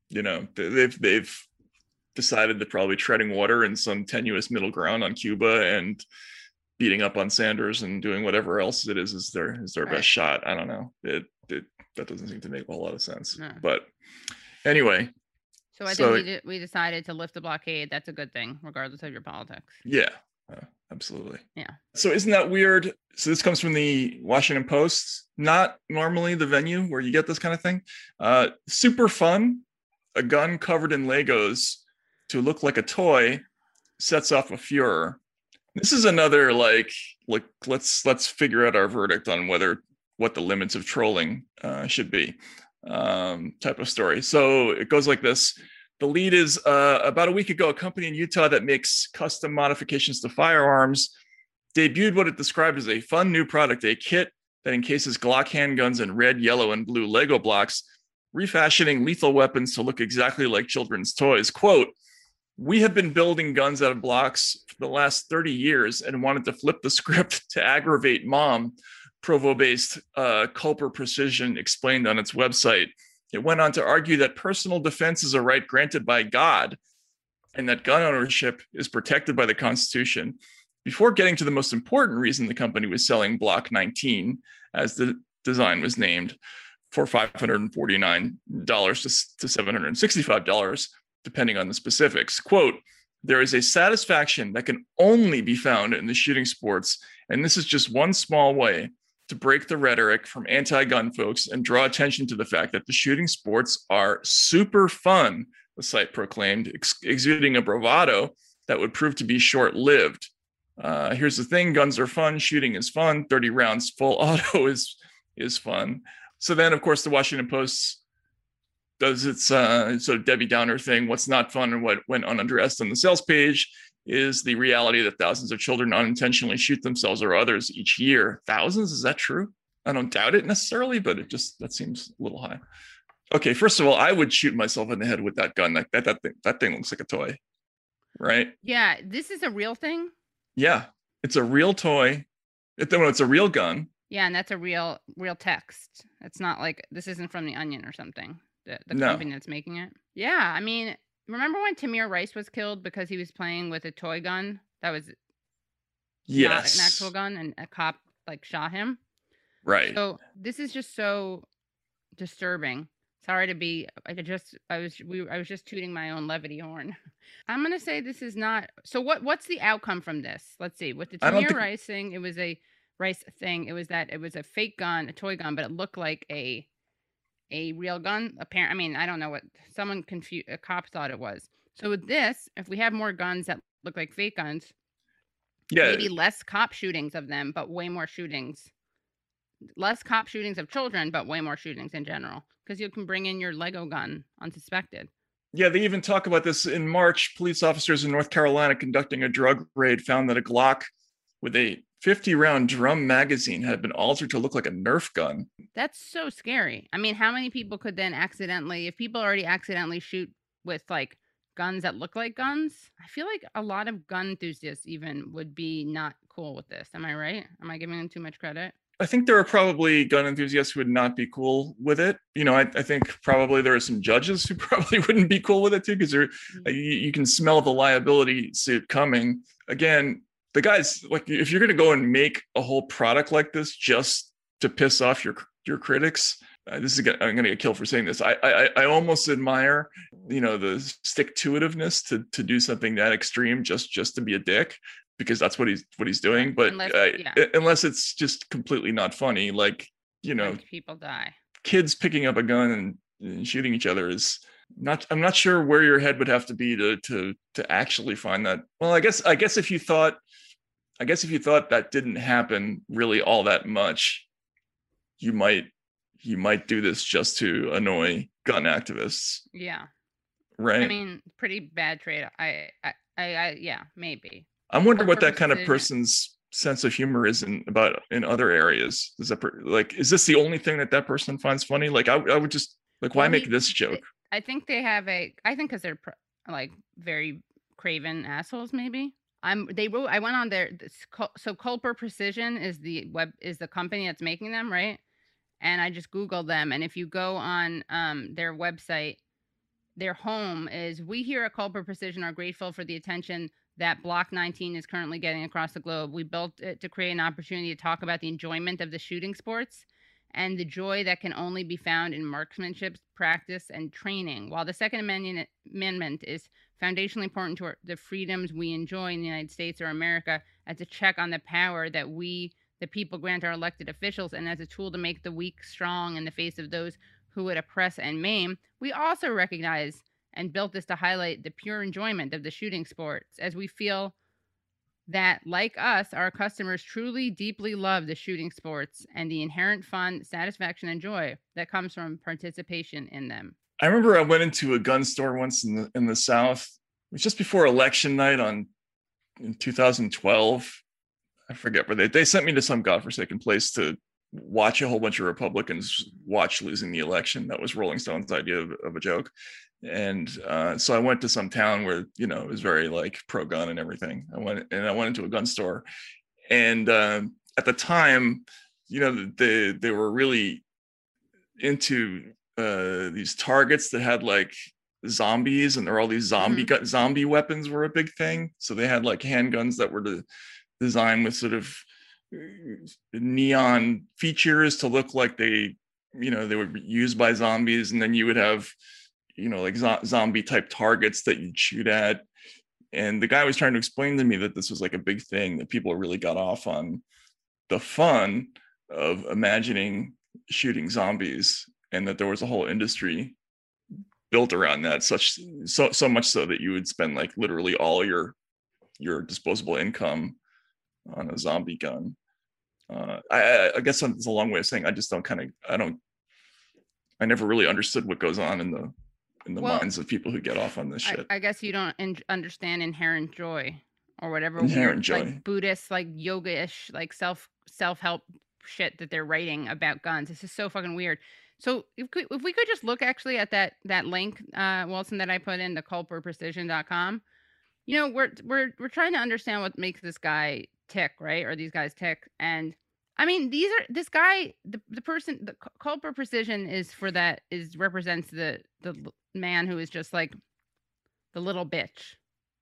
they've decided to probably treading water in some tenuous middle ground on Cuba and beating up on Sanders and doing whatever else it is their best shot. I don't know. That doesn't seem to make a whole lot of sense. No. But anyway. So I think we decided to lift the blockade. That's a good thing, regardless of your politics. Yeah, absolutely. Yeah. So isn't that weird? So this comes from the Washington Post, not normally the venue where you get this kind of thing. Super fun. A gun covered in Legos to look like a toy sets off a furor. This is another like let's figure out our verdict on what the limits of trolling should be type of story. So it goes like this. The lead is about a week ago, a company in Utah that makes custom modifications to firearms debuted what it described as a fun new product, a kit that encases Glock handguns in red, yellow, and blue Lego blocks, refashioning lethal weapons to look exactly like children's toys. Quote, "We have been building guns out of blocks for the last 30 years and wanted to flip the script to aggravate mom," Provo-based Culper Precision explained on its website. It went on to argue that personal defense is a right granted by God and that gun ownership is protected by the Constitution. Before getting to the most important reason the company was selling Block 19, as the design was named, for $549 to $765, depending on the specifics. Quote, "There is a satisfaction that can only be found in the shooting sports, and this is just one small way to break the rhetoric from anti-gun folks and draw attention to the fact that the shooting sports are super fun," the site proclaimed, exuding a bravado that would prove to be short-lived. Here's the thing, guns are fun, shooting is fun, 30 rounds full auto is fun. So then, of course, the Washington Post does its sort of Debbie Downer thing. What's not fun and what went unaddressed on the sales page is the reality that thousands of children unintentionally shoot themselves or others each year. Thousands? Is that true? I don't doubt it necessarily, but that seems a little high. Okay, first of all, I would shoot myself in the head with that gun. That thing looks like a toy, right? Yeah, this is a real thing? Yeah, it's a real toy. It's a real gun. Yeah, and that's a real text. It's not like this isn't from The Onion or something. The company that's making it. Yeah, I mean, remember when Tamir Rice was killed because he was playing with a toy gun that was not an actual gun, and a cop shot him? Right. So this is just so disturbing. Sorry to be. I was just tooting my own levity horn. I'm gonna say this is not. So what's the outcome from this? Let's see. With the Tamir Rice thing, it was a Rice thing. It was a fake gun, a toy gun, but it looked like a real gun. Apparently, I mean, I don't know what someone confused. A cop thought it was. So with this, if we have more guns that look like fake guns, maybe less cop shootings of them, but way more shootings. Less cop shootings of children, but way more shootings in general. Because you can bring in your Lego gun unsuspected. Yeah, they even talk about this in March. Police officers in North Carolina conducting a drug raid found that a Glock with a 50-round drum magazine had been altered to look like a Nerf gun. That's so scary. I mean, how many people could then if people already accidentally shoot with guns that look like guns, I feel like a lot of gun enthusiasts even would be not cool with this. Am I right? Am I giving them too much credit? I think there are probably gun enthusiasts who would not be cool with it. I think probably there are some judges who probably wouldn't be cool with it too, because you can smell the liability suit coming. Again, the guys, if you're going to go and make a whole product like this just to piss off your critics, I'm going to get killed for saying this. I almost admire, the stick-to-itiveness to do something that extreme just to be a dick, because that's what he's doing. But unless it's just completely not funny, people die. Kids picking up a gun and shooting each other is not. I'm not sure where your head would have to be to actually find that. Well, I guess if you thought that didn't happen really all that much, you might he might do this just to annoy gun activists. Yeah. Right. I mean, pretty bad trade. Yeah, maybe. I'm wondering what that kind of person's sense of humor is in other areas. Is this the only thing that person finds funny? Like, I would just like, why make this joke? I think they have because they're like very craven assholes. Maybe I went on there. So Culper Precision is the company that's making them, right? And I just Googled them, and if you go on their website, their home is, we here at Culper Precision are grateful for the attention that Block 19 is currently getting across the globe. We built it to create an opportunity to talk about the enjoyment of the shooting sports and the joy that can only be found in marksmanship, practice, and training. While the Second Amendment is foundationally important to the freedoms we enjoy in the United States or America, as a check on the power that we, the people, grant our elected officials, and as a tool to make the weak strong in the face of those who would oppress and maim, we also recognize and built this to highlight the pure enjoyment of the shooting sports, as we feel that, like us, our customers truly, deeply love the shooting sports and the inherent fun, satisfaction, and joy that comes from participation in them. I remember I went into a gun store once in the South. It was just before election night in 2012. I forget, but they sent me to some godforsaken place to watch a whole bunch of Republicans watch losing the election. That was Rolling Stone's idea of a joke. And so I went to some town where, it was very like pro-gun and everything. I went into a gun store, and at the time, they were really into these targets that had like zombies, and there were all these zombie weapons were a big thing. So they had like handguns that were designed with sort of neon features to look like they were used by zombies, and then you would have like zombie type targets that you'd shoot at. And the guy was trying to explain to me that this was like a big thing, that people really got off on the fun of imagining shooting zombies, and that there was a whole industry built around that, so much so that you would spend like literally all your disposable income on a zombie gun. I guess it's a long way of saying I never really understood what goes on in the minds of people who get off on this shit. I guess you don't understand inherent joy or whatever inherent joy, like Buddhist, like yoga-ish, like self-help shit that they're writing about guns. This is so fucking weird. So if we could just look actually at that link, Wilson, that I put in, the culperprecision.com. We're trying to understand what makes this guy tick, right? Or these guys tick. And I mean, this guy, the person, the Culper Precision represents the man who is just like the little bitch,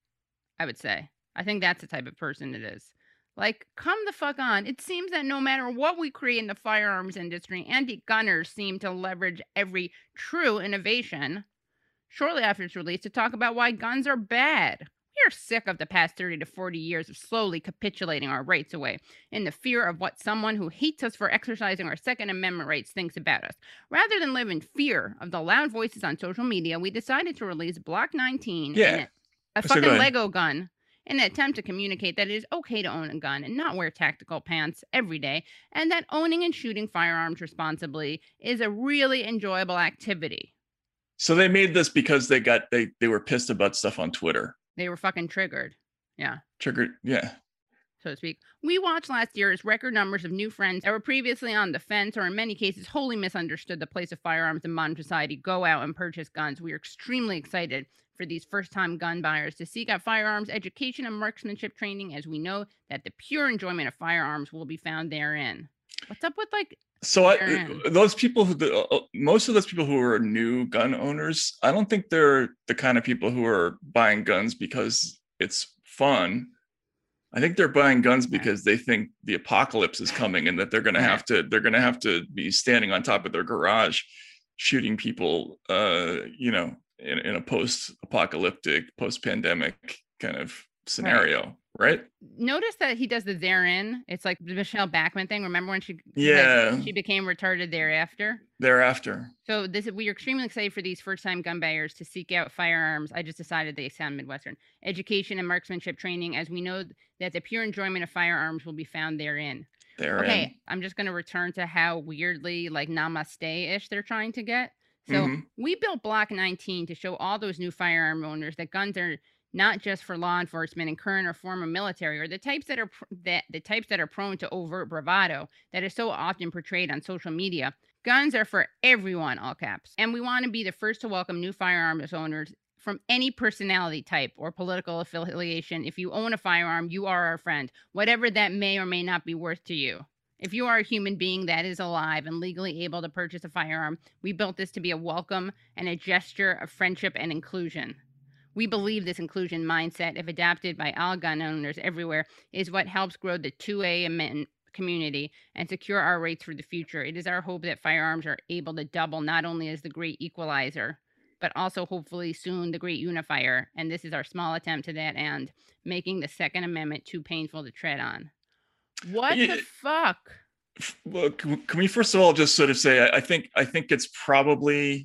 I would say. I think that's the type of person it is. Like, come the fuck on. It seems that no matter what we create in the firearms industry, anti-gunners seem to leverage every true innovation shortly after its release to talk about why guns are bad. We are sick of the past 30 to 40 years of slowly capitulating our rights away in the fear of what someone who hates us for exercising our Second Amendment rights thinks about us. Rather than live in fear of the loud voices on social media, we decided to release Block 19, a fucking Lego gun, in an attempt to communicate that it is okay to own a gun and not wear tactical pants every day, and that owning and shooting firearms responsibly is a really enjoyable activity. So they made this because they were pissed about stuff on Twitter. They were fucking triggered. Yeah. Triggered, yeah. So to speak. We watched last year's record numbers of new friends that were previously on the fence, or in many cases wholly misunderstood the place of firearms in modern society, go out and purchase guns. We are extremely excited for these first-time gun buyers to seek out firearms education and marksmanship training, as we know that the pure enjoyment of firearms will be found therein. What's up with like? So those people most of those people who are new gun owners, I don't think they're the kind of people who are buying guns because it's fun. I think they're buying guns because they think the apocalypse is coming, and that they're going to have to be standing on top of their garage shooting people, in a post-apocalyptic, post-pandemic kind of scenario, right? Notice that he does the therein. It's like the Michelle Bachmann thing. Remember when she became retarded thereafter? So we are extremely excited for these first-time gun buyers to seek out firearms. I just decided they sound Midwestern. Education and marksmanship training, as we know that the pure enjoyment of firearms will be found therein. Okay, I'm just going to return to how weirdly like namaste-ish they're trying to get. So we built Block 19 to show all those new firearm owners that guns are not just for law enforcement and current or former military, or the types that are prone to overt bravado that is so often portrayed on social media. Guns are for everyone, all caps. And we want to be the first to welcome new firearms owners from any personality type or political affiliation. If you own a firearm, you are our friend, whatever that may or may not be worth to you. If you are a human being that is alive and legally able to purchase a firearm, we built this to be a welcome and a gesture of friendship and inclusion. We believe this inclusion mindset, if adapted by all gun owners everywhere, is what helps grow the 2A community and secure our rights for the future. It is our hope that firearms are able to double not only as the great equalizer, but also hopefully soon the great unifier. And this is our small attempt to that end, making the Second Amendment too painful to tread on. What the fuck? Well, can we first of all just sort of say I think it's probably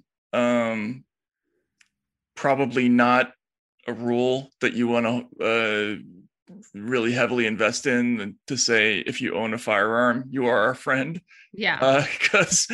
not a rule that you want to really heavily invest in, and to say if you own a firearm, you are our friend. Yeah. Because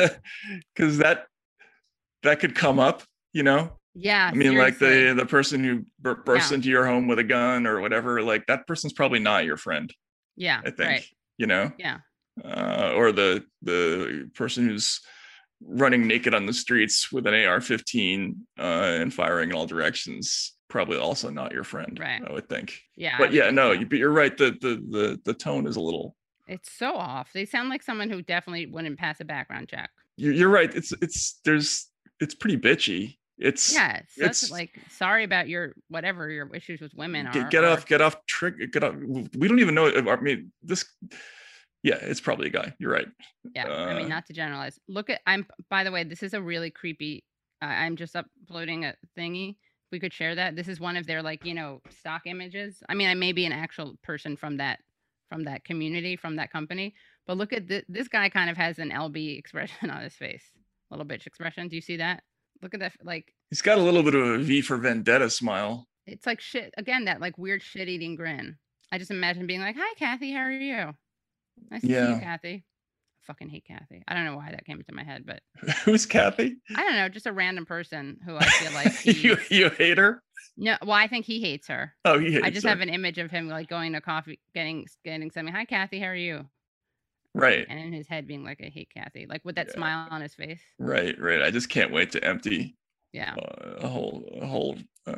that could come up, you know? Yeah. I mean, seriously. Like the person who bursts into your home with a gun or whatever, like that person's probably not your friend. Yeah. I think, right. You know? Yeah. Or the person who's running naked on the streets with an AR-15 and firing in all directions, probably also not your friend. Right. I would think. Yeah. But but you're right. The tone is a little. It's so off. They sound like someone who definitely wouldn't pass a background check. You're right. It's pretty bitchy. It's like, sorry about your whatever your issues with women are. Get off trigger. Get off. We don't even know. I mean, this. Yeah, it's probably a guy. You're right. Yeah, I mean, not to generalize. By the way, this is a really creepy. I'm just uploading a thingy. We could share that. This is one of their stock images. I mean, I may be an actual person from that community, from that company. But look at this guy. Kind of has an LB expression on his face, little bitch expression. Do you see that? Look at that. Like, he's got a little bit of a V for Vendetta smile. It's like shit again. That like weird shit eating grin. I just imagine being like, "Hi, Kathy. How are you? Nice to see you, Kathy." I fucking hate Kathy. I don't know why that came into my head, but who's Kathy? I don't know. Just a random person who I feel like you hate her. No, well, I think he hates her. Oh, he hates her. I just have an image of him like going to coffee, getting something. "Hi, Kathy. How are you?" Right. And in his head being like, "I hate Kathy," like with that smile on his face. Right. I just can't wait to empty. Yeah. A whole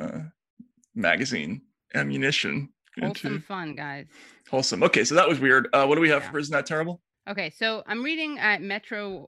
magazine ammunition. Wholesome fun, guys. Wholesome. Okay, so that was weird. What do we have for Isn't That Terrible? Okay, so I'm reading at Metro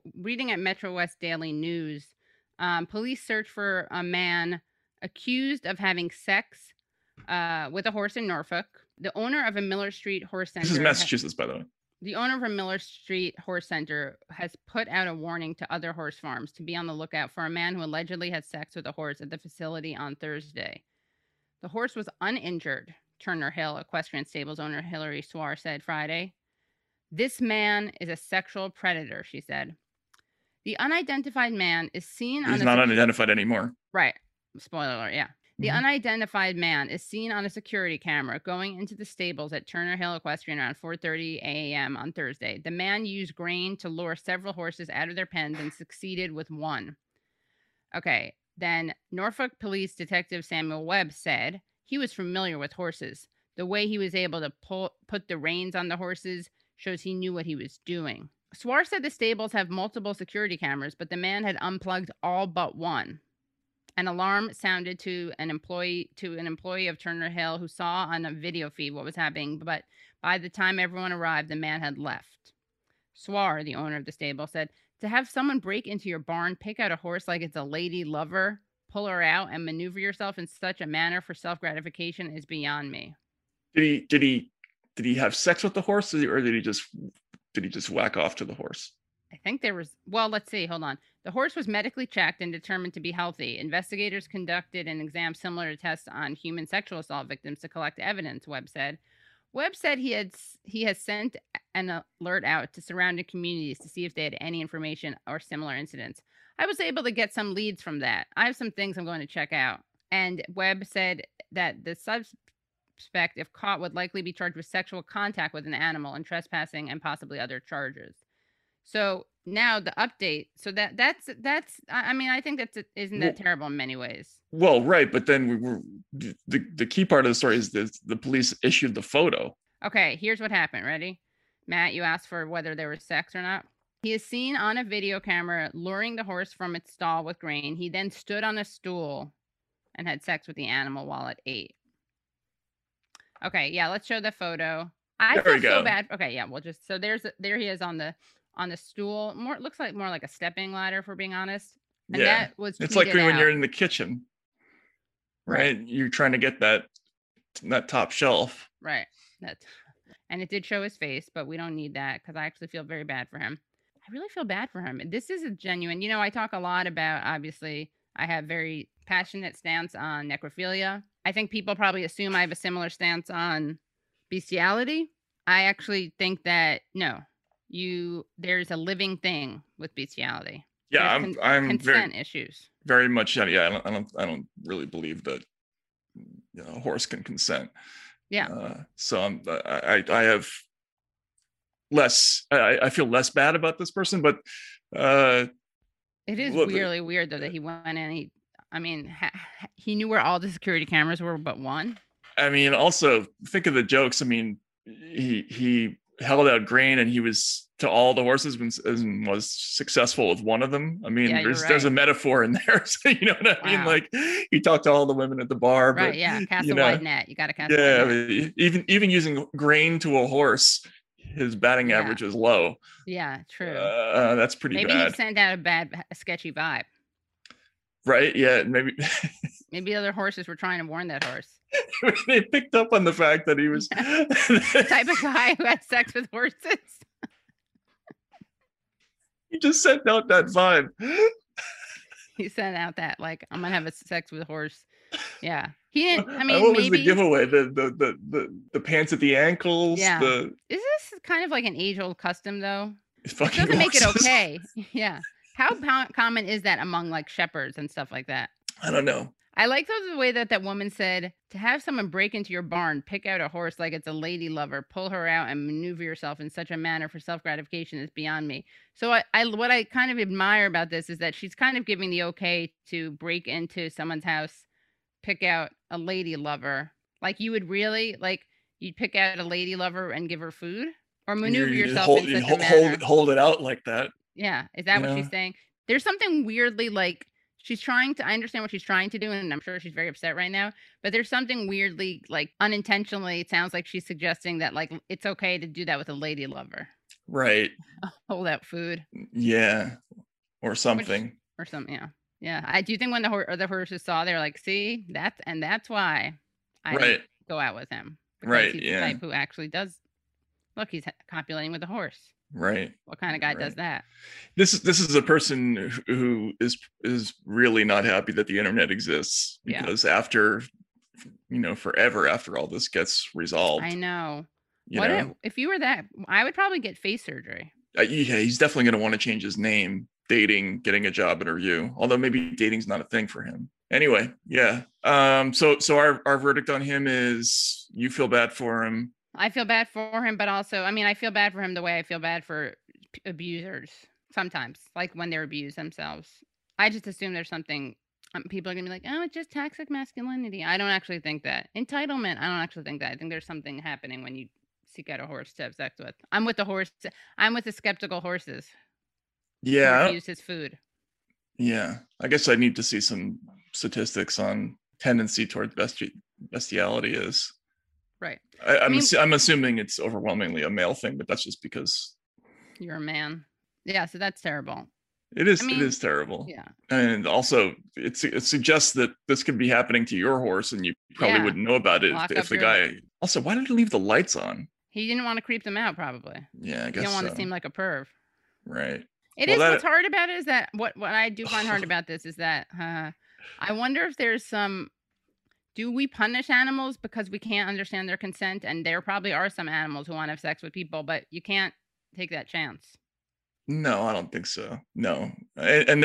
West Daily News. Police search for a man accused of having sex with a horse in Norfolk. The owner of a Miller Street Horse Center. This is Massachusetts, by the way. The owner of a Miller Street Horse Center has put out a warning to other horse farms to be on the lookout for a man who allegedly had sex with a horse at the facility on Thursday. The horse was uninjured, Turner Hill Equestrian Stables owner Hillary Swar said Friday. "This man is a sexual predator," she said. The unidentified man is seen on... He's not unidentified anymore. Right. Spoiler alert, yeah. The unidentified man is seen on a security camera going into the stables at Turner Hill Equestrian around 4:30 a.m. on Thursday. The man used grain to lure several horses out of their pens and succeeded with one. Okay, then Norfolk Police Detective Samuel Webb said he was familiar with horses. The way he was able to put the reins on the horses shows he knew what he was doing. Swar said the stables have multiple security cameras, but the man had unplugged all but one. An alarm sounded to an employee of Turner Hill who saw on a video feed what was happening, but by the time everyone arrived, the man had left. Swar, the owner of the stable, said, "To have someone break into your barn, pick out a horse like it's a lady lover, pull her out, and maneuver yourself in such a manner for self-gratification is beyond me." Did he have sex with the horse, or did he just whack off to the horse? I think there was, well, let's see, hold on. The horse was medically checked and determined to be healthy. Investigators conducted an exam similar to tests on human sexual assault victims to collect evidence, Webb said. Webb said he has sent an alert out to surrounding communities to see if they had any information or similar incidents. I was able to get some leads from that. I have some things I'm going to check out. And Webb said that the suspect, if caught, would likely be charged with sexual contact with an animal and trespassing and possibly other charges. So now the update. So that's. I mean, I think isn't that terrible in many ways. Well, right, but then the key part of the story is the police issued the photo. Okay, here's what happened. Ready, Matt? You asked for whether there was sex or not. He is seen on a video camera luring the horse from its stall with grain. He then stood on a stool and had sex with the animal while it ate. Okay, yeah, let's show the photo. I feel so bad. Okay, yeah, we'll just there he is on the stool. Looks like more like a stepping ladder, if we're being honest. And that was it's like when you're in the kitchen, right? You're trying to get that top shelf. Right. And it did show his face, but we don't need that because I actually feel very bad for him. I really feel bad for him. This is a genuine, I talk a lot about, obviously, I have very passionate stance on necrophilia. I think people probably assume I have a similar stance on bestiality. I actually think that, no, there's a living thing with bestiality. Yeah, I'm consent issues. Very much. Yeah, I don't really believe that a horse can consent. Yeah. So I have less. I feel less bad about this person, but it is really weird though that he went in. He knew where all the security cameras were, but one. I mean, also think of the jokes. I mean, he held out grain and he was to all the horses and was successful with one of them. I mean, there's a metaphor in there. So you know what I mean? Like he talked to all the women at the bar. Right, but, yeah. Cast a wide net. You got to cast a wide net. I mean, even using grain to a horse, his batting average is low. Yeah, true. That's pretty bad. Maybe he sent out a sketchy vibe. Right, yeah, maybe. Maybe other horses were trying to warn that horse. They picked up on the fact that he was the type of guy who had sex with horses. He just sent out that vibe. He sent out that, like, I'm gonna have a sex with a horse. Yeah, he didn't. I mean, what was the giveaway? The pants at the ankles. Yeah. Is this kind of like an age-old custom though? It doesn't horses. Make it okay. Yeah. How common is that among like shepherds and stuff like that? I don't know. I like the way that woman said, to have someone break into your barn, pick out a horse like it's a lady lover, pull her out and maneuver yourself in such a manner for self-gratification is beyond me. So what I kind of admire about this is that she's kind of giving the okay to break into someone's house, pick out a lady lover. Like you would really, like you'd pick out a lady lover and give her food? Or maneuver yourself in such a manner. Hold it out like that. Yeah. Is that what she's saying? There's something weirdly like, I understand what she's trying to do, and I'm sure she's very upset right now, but there's something weirdly, like unintentionally, it sounds like she's suggesting that like it's okay to do that with a lady lover. Right. Hold out food. Yeah. Or something. Or something, yeah. Yeah. I do think when the horses saw, they're like, see, that's why I didn't go out with him. Because he's the type who actually does, look, he's copulating with a horse. Right. What kind of guy does that? This is a person who is really not happy that the internet exists, because after forever after all this gets resolved. I know. If you were that, I would probably get face surgery. He's definitely going to want to change his name, dating, getting a job interview, although maybe dating's not a thing for him. Anyway, yeah. So our verdict on him is you feel bad for him. I feel bad for him, but also, I mean, I feel bad for him the way I feel bad for abusers sometimes, like when they're abused themselves. I just assume there's something, people are going to be like, oh, it's just toxic masculinity. I don't actually think that. Entitlement, I don't actually think that. I think there's something happening when you seek out a horse to have sex with. I'm with the skeptical horses. Yeah. Use his food. Yeah. I guess I need to see some statistics on tendency towards bestiality is. Right. I'm assuming it's overwhelmingly a male thing, but that's just because you're a man. Yeah, so that's terrible. It is. It is terrible. Yeah. And also, it suggests that this could be happening to your horse, and you probably wouldn't know about it if the guy. Also, why did he leave the lights on? He didn't want to creep them out, probably. Yeah, I guess. You don't want to seem like a perv. Right. What's hard about it is that what I do find hard about this is that I wonder if there's some. Do we punish animals because we can't understand their consent? And there probably are some animals who want to have sex with people, but you can't take that chance. No, I don't think so. No, and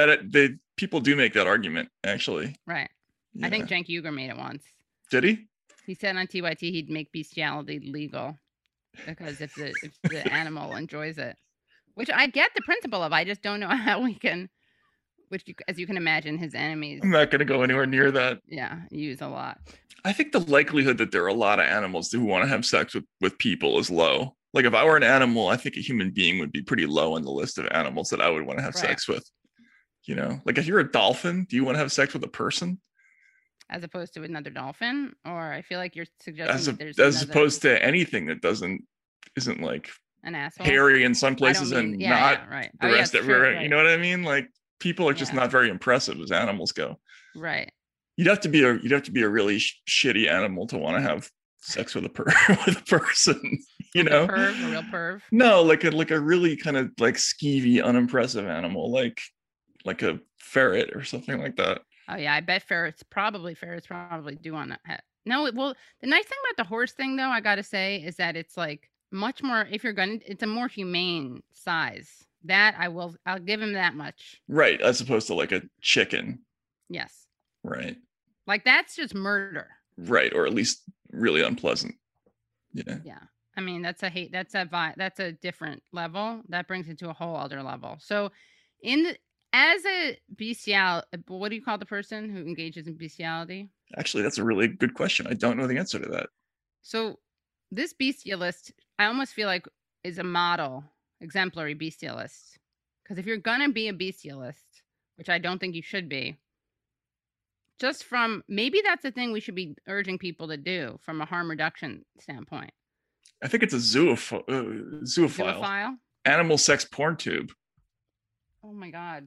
people do make that argument, actually. Right. Yeah. I think Cenk Uygur made it once. Did he? He said on TYT he'd make bestiality legal because if the animal enjoys it, which I get the principle of, I just don't know how we can. As you can imagine, his enemies. I'm not going to go anywhere near that. Yeah, use a lot. I think the likelihood that there are a lot of animals who want to have sex with people is low. Like if I were an animal, I think a human being would be pretty low on the list of animals that I would want to have sex with. You know, like if you're a dolphin, do you want to have sex with a person? As opposed to another dolphin? Or I feel like you're suggesting as opposed to anything that isn't like an asshole, hairy in some places and not right. the rest everywhere. Right. You know what I mean? Like people are just not very impressive as animals go. Right. You'd have to be a really shitty animal to want to have sex with with a person. You know, a real perv. No, like a really kind of like skeevy, unimpressive animal, like a ferret or something like that. Oh yeah, I bet ferrets probably do on that. No, well, the nice thing about the horse thing, though, I gotta say, is that it's like much more. It's a more humane size. That I'll give him that much. Right, as opposed to like a chicken. Yes. Right. Like that's just murder. Right, or at least really unpleasant. Yeah. Yeah. I mean, that's a different level. That brings it to a whole other level. So, as a bestial, what do you call the person who engages in bestiality? Actually, that's a really good question. I don't know the answer to that. So, this bestialist, I almost feel like is a model, exemplary bestialist. Because if you're gonna be a bestialist, which I don't think you should be, just from maybe that's the thing we should be urging people to do from a harm reduction standpoint. I think it's a zoophile. Zoophile? Animal sex porn tube. Oh my God.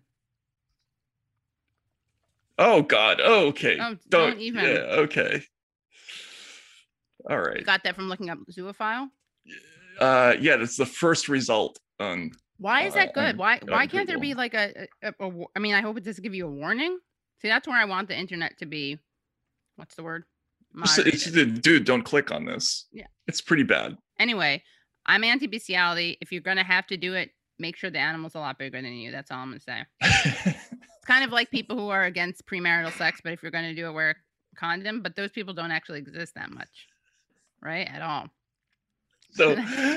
Oh God. Oh, okay. Oh, don't even. Yeah. Okay. All right. You got that from looking up zoophile? Yeah, that's the first result on. Why is that good? Why can't there be like I mean, I hope it doesn't give you a warning. See, that's where I want the internet to be. What's the word? Dude, don't click on this. Yeah. It's pretty bad. Anyway, I'm anti-bestiality. If you're going to have to do it, make sure the animal's a lot bigger than you. That's all I'm going to say. It's kind of like people who are against premarital sex, but if you're going to do it, wear a condom. But those people don't actually exist that much. Right? At all. So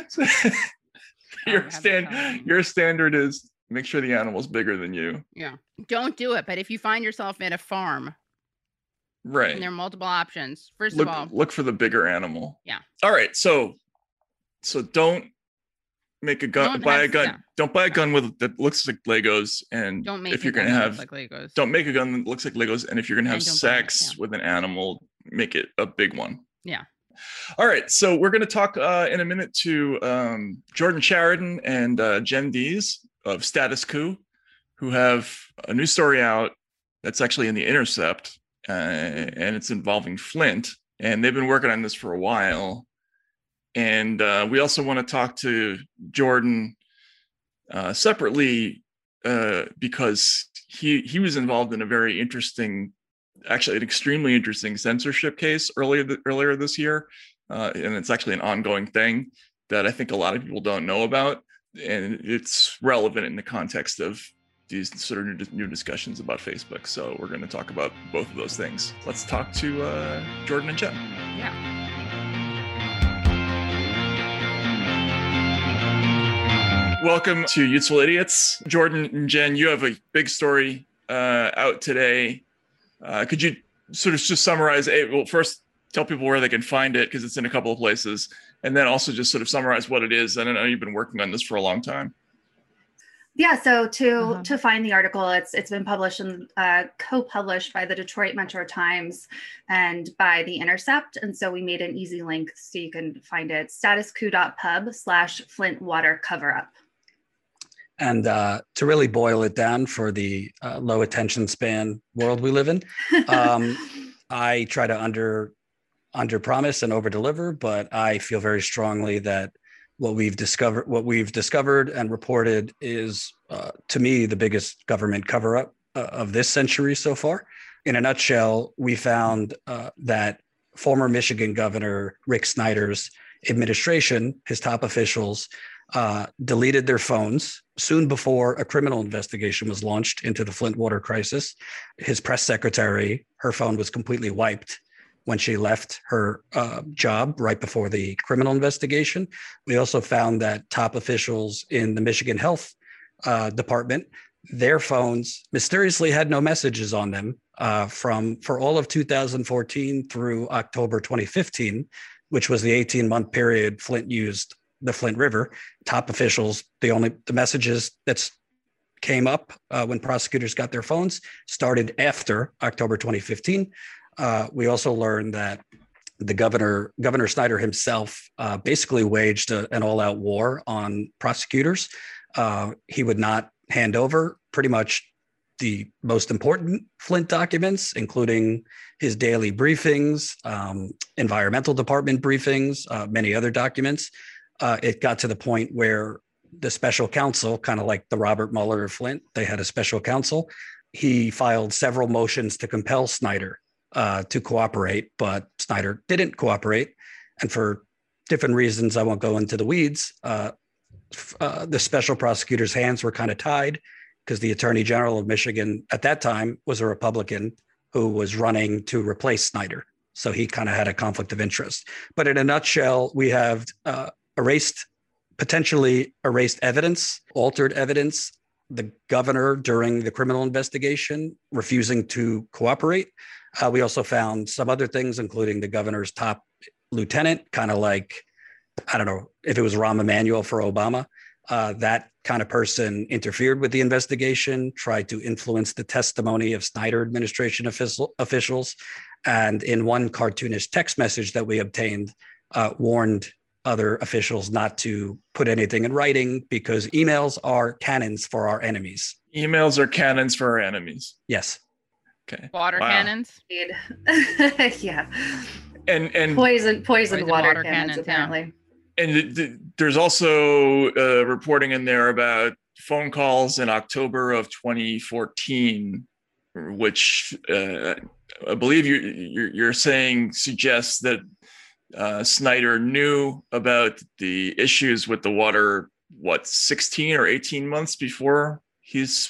your standard is make sure the animal's bigger than you. Yeah. Don't do it. But if you find yourself at a farm, right, and there are multiple options. First of all, look for the bigger animal. Yeah. All right. So don't make a gun. Buy a gun. Yeah. Don't buy a gun that looks like Legos. And don't make a gun that looks like Legos. And if you're gonna have sex with an animal, make it a big one. Yeah. All right, so we're going to talk in a minute to Jordan Sheridan and Jen Dees of Status Coup, who have a new story out that's actually in The Intercept, and it's involving Flint. And they've been working on this for a while. And we also want to talk to Jordan separately because he was involved in a very interesting, actually an extremely interesting censorship case earlier this year. And it's actually an ongoing thing that I think a lot of people don't know about. And it's relevant in the context of these sort of new discussions about Facebook. So we're going to talk about both of those things. Let's talk to Jordan and Jen. Yeah. Welcome to Useful Idiots. Jordan and Jen, you have a big story out today. Could you sort of just summarize, first tell people where they can find it because it's in a couple of places, and then also just sort of summarize what it is. I know you've been working on this for a long time. Yeah, so to find the article, it's been published and co-published by the Detroit Metro Times and by The Intercept, and so we made an easy link so you can find it: statuscoup.pub/Flint water cover-up. And to really boil it down for the low attention span world we live in, I try to under promise and over deliver, but I feel very strongly that what we've discovered and reported is, to me, the biggest government cover up of this century so far. In a nutshell, we found that former Michigan Governor Rick Snyder's administration, his top officials, deleted their phones soon before a criminal investigation was launched into the Flint water crisis. His press secretary, her phone was completely wiped. when she left her job right before the criminal investigation. We also found that top officials in the Michigan Health Department, their phones mysteriously had no messages on them for all of 2014 through October 2015, which was the 18-month period Flint used the Flint River. Top officials, the messages that came up when prosecutors got their phones started after October 2015. We also learned that the Governor Snyder himself basically waged an all-out war on prosecutors. He would not hand over pretty much the most important Flint documents, including his daily briefings, environmental department briefings, many other documents. It got to the point where the special counsel, kind of like the Robert Mueller of Flint, they had a special counsel. He filed several motions to compel Snyder to cooperate, but Snyder didn't cooperate. And for different reasons, I won't go into the weeds, the special prosecutor's hands were kind of tied because the Attorney General of Michigan at that time was a Republican who was running to replace Snyder. So he kind of had a conflict of interest. But in a nutshell, we have potentially erased evidence, altered evidence, the governor during the criminal investigation refusing to cooperate. We also found some other things, including the governor's top lieutenant, kind of like, I don't know if it was Rahm Emanuel for Obama. That kind of person interfered with the investigation, tried to influence the testimony of Snyder administration officials, and in one cartoonish text message that we obtained, warned other officials not to put anything in writing because emails are cannons for our enemies. Emails are cannons for our enemies. Yes. Okay. Water cannons. Yeah. And poison water cannons apparently. Yeah. And there's also reporting in there about phone calls in October of 2014, which I believe you're saying suggests that Snyder knew about the issues with the water, 16 or 18 months before he's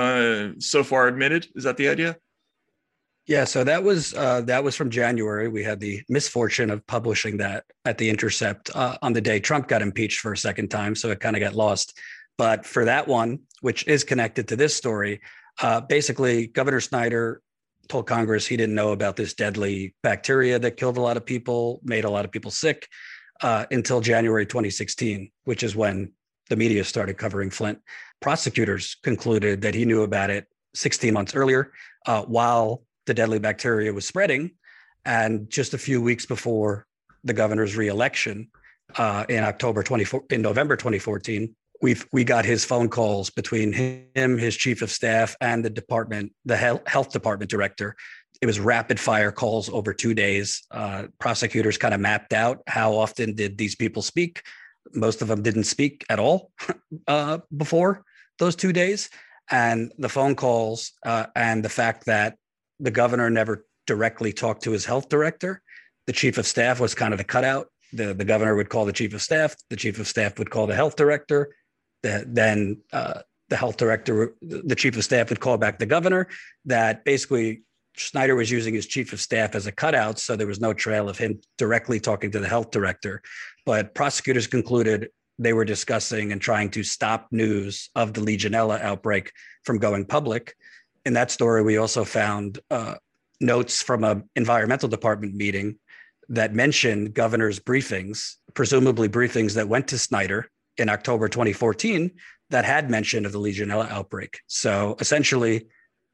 so far admitted? Is that the idea? Yeah, so that was from January. We had the misfortune of publishing that at The Intercept on the day Trump got impeached for a second time, so it kind of got lost. But for that one, which is connected to this story, basically Governor Snyder told Congress he didn't know about this deadly bacteria that killed a lot of people, made a lot of people sick, until January 2016, which is when the media started covering Flint. Prosecutors concluded that he knew about it 16 months earlier, while the deadly bacteria was spreading. And just a few weeks before the governor's reelection in November 2014, we got his phone calls between him, his chief of staff, and the health department director. It was rapid fire calls over 2 days. Prosecutors kind of mapped out how often did these people speak. Most of them didn't speak at all before those 2 days. And the phone calls and the fact that the governor never directly talked to his health director. The chief of staff was kind of the cutout. The governor would call the chief of staff. The chief of staff would call the health director. Then the health director, the chief of staff would call back the governor. That basically Snyder was using his chief of staff as a cutout, so there was no trail of him directly talking to the health director. But prosecutors concluded they were discussing and trying to stop news of the Legionella outbreak from going public. In that story, we also found notes from an environmental department meeting that mentioned governor's briefings, presumably briefings that went to Snyder in October 2014 that had mention of the Legionella outbreak. So essentially,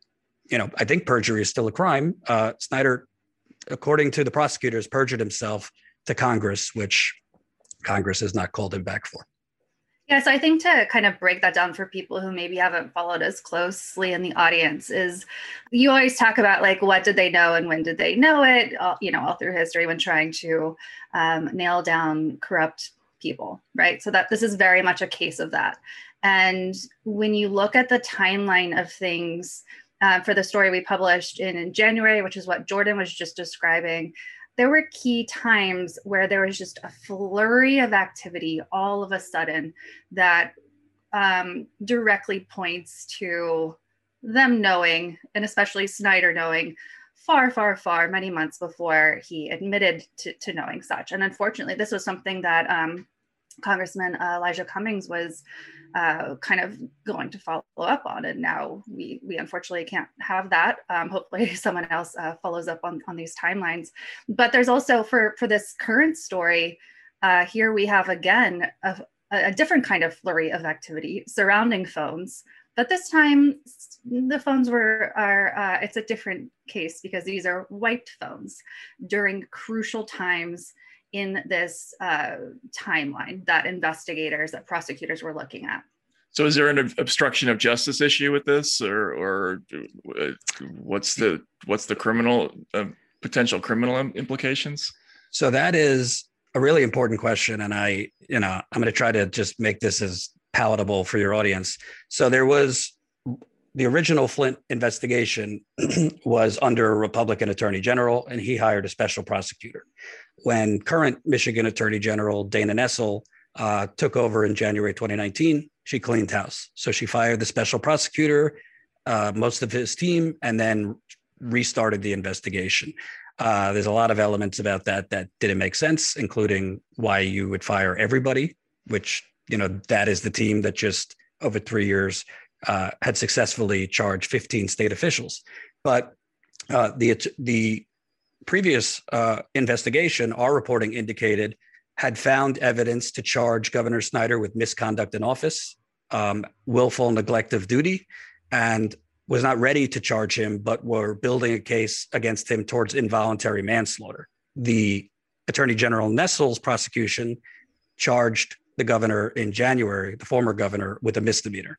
I think perjury is still a crime. Snyder, according to the prosecutors, perjured himself to Congress, which Congress has not called him back for. Yeah, so I think to kind of break that down for people who maybe haven't followed as closely in the audience is you always talk about like, what did they know and when did they know it, all through history when trying to nail down corrupt people, right? So that this is very much a case of that. And when you look at the timeline of things for the story we published in January, which is what Jordan was just describing, there were key times where there was just a flurry of activity all of a sudden that directly points to them knowing, and especially Snyder knowing far many months before he admitted to knowing such. And unfortunately, this was something that Congressman Elijah Cummings was kind of going to follow up on. And now we unfortunately can't have that. Hopefully someone else follows up on these timelines. But there's also for this current story, here we have again a different kind of flurry of activity surrounding phones. But this time the phones it's a different case because these are wiped phones during crucial times in this timeline that prosecutors were looking at. So is there an obstruction of justice issue with this, or what's the criminal potential criminal implications? So that is a really important question, and I'm going to try to just make this as palatable for your audience. So there was the original Flint investigation was under a Republican attorney general, and he hired a special prosecutor. When current Michigan Attorney General Dana Nessel took over in January 2019, she cleaned house. So she fired the special prosecutor, most of his team, and then restarted the investigation. There's a lot of elements about that didn't make sense, including why you would fire everybody, which, that is the team that just over 3 years had successfully charged 15 state officials. But the previous investigation, our reporting indicated, had found evidence to charge Governor Snyder with misconduct in office, willful neglect of duty, and was not ready to charge him, but were building a case against him towards involuntary manslaughter. The Attorney General Nessel's prosecution charged the governor in January, the former governor, with a misdemeanor.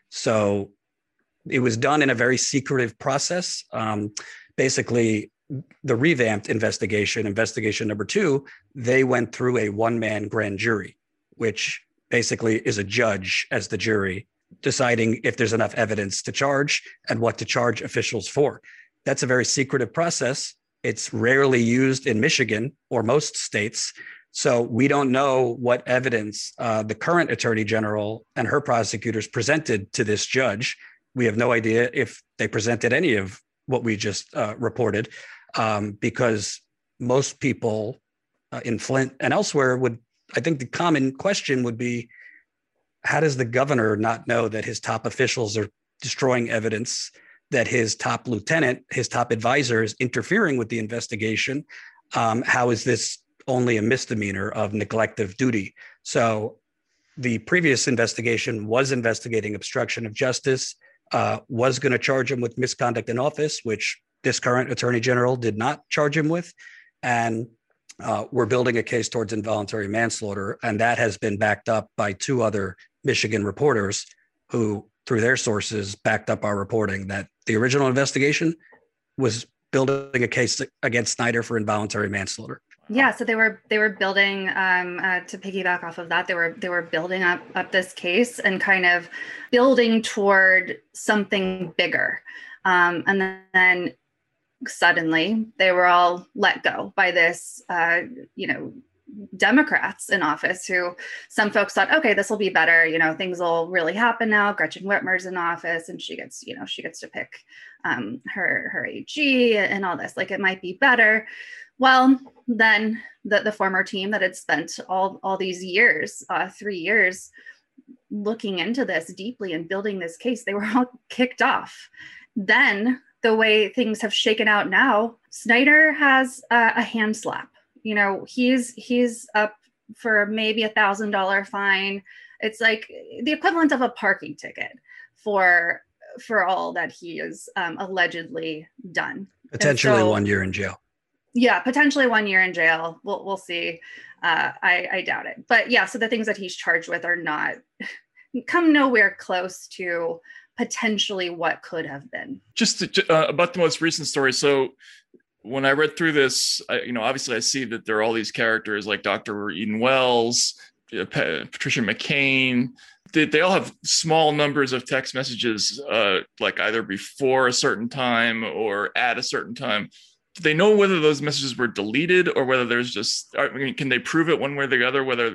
So it was done in a very secretive process. Basically, the revamped investigation number 2, they went through a one-man grand jury, which basically is a judge as the jury, deciding if there's enough evidence to charge and what to charge officials for. That's a very secretive process. It's rarely used in Michigan or most states. So we don't know what evidence the current attorney general and her prosecutors presented to this judge. We have no idea if they presented any of what we just reported, because most people in Flint and elsewhere I think the common question would be, how does the governor not know that his top officials are destroying evidence, that his top lieutenant, his top advisor is interfering with the investigation? How is this only a misdemeanor of neglect of duty? So the previous investigation was investigating obstruction of justice, was going to charge him with misconduct in office, which this current attorney general did not charge him with. And we're building a case towards involuntary manslaughter. And that has been backed up by 2 other Michigan reporters who, through their sources, backed up our reporting that the original investigation was building a case against Snyder for involuntary manslaughter. Yeah, so they were building to piggyback off of that. They were building up this case and kind of building toward something bigger, and then suddenly they were all let go by this, Democrats in office, who some folks thought, okay, this will be better. Things will really happen now. Gretchen Whitmer's in office, and she gets to pick her AG and all this. Like, it might be better. Well, then the former team that had spent all these years, 3 years, looking into this deeply and building this case, they were all kicked off. Then the way things have shaken out now, Snyder has a hand slap. He's up for maybe $1,000 fine. It's like the equivalent of a parking ticket for all that he is allegedly done. Potentially 1 year in jail. Yeah, potentially 1 year in jail. We'll see. I doubt it. But yeah, so the things that he's charged with come nowhere close to potentially what could have been. Just about the most recent story. So when I read through this, obviously I see that there are all these characters like Dr. Eden Wells, Patricia McCain. They all have small numbers of text messages, like either before a certain time or at a certain time. Do they know whether those messages were deleted or whether there's just, can they prove it one way or the other, whether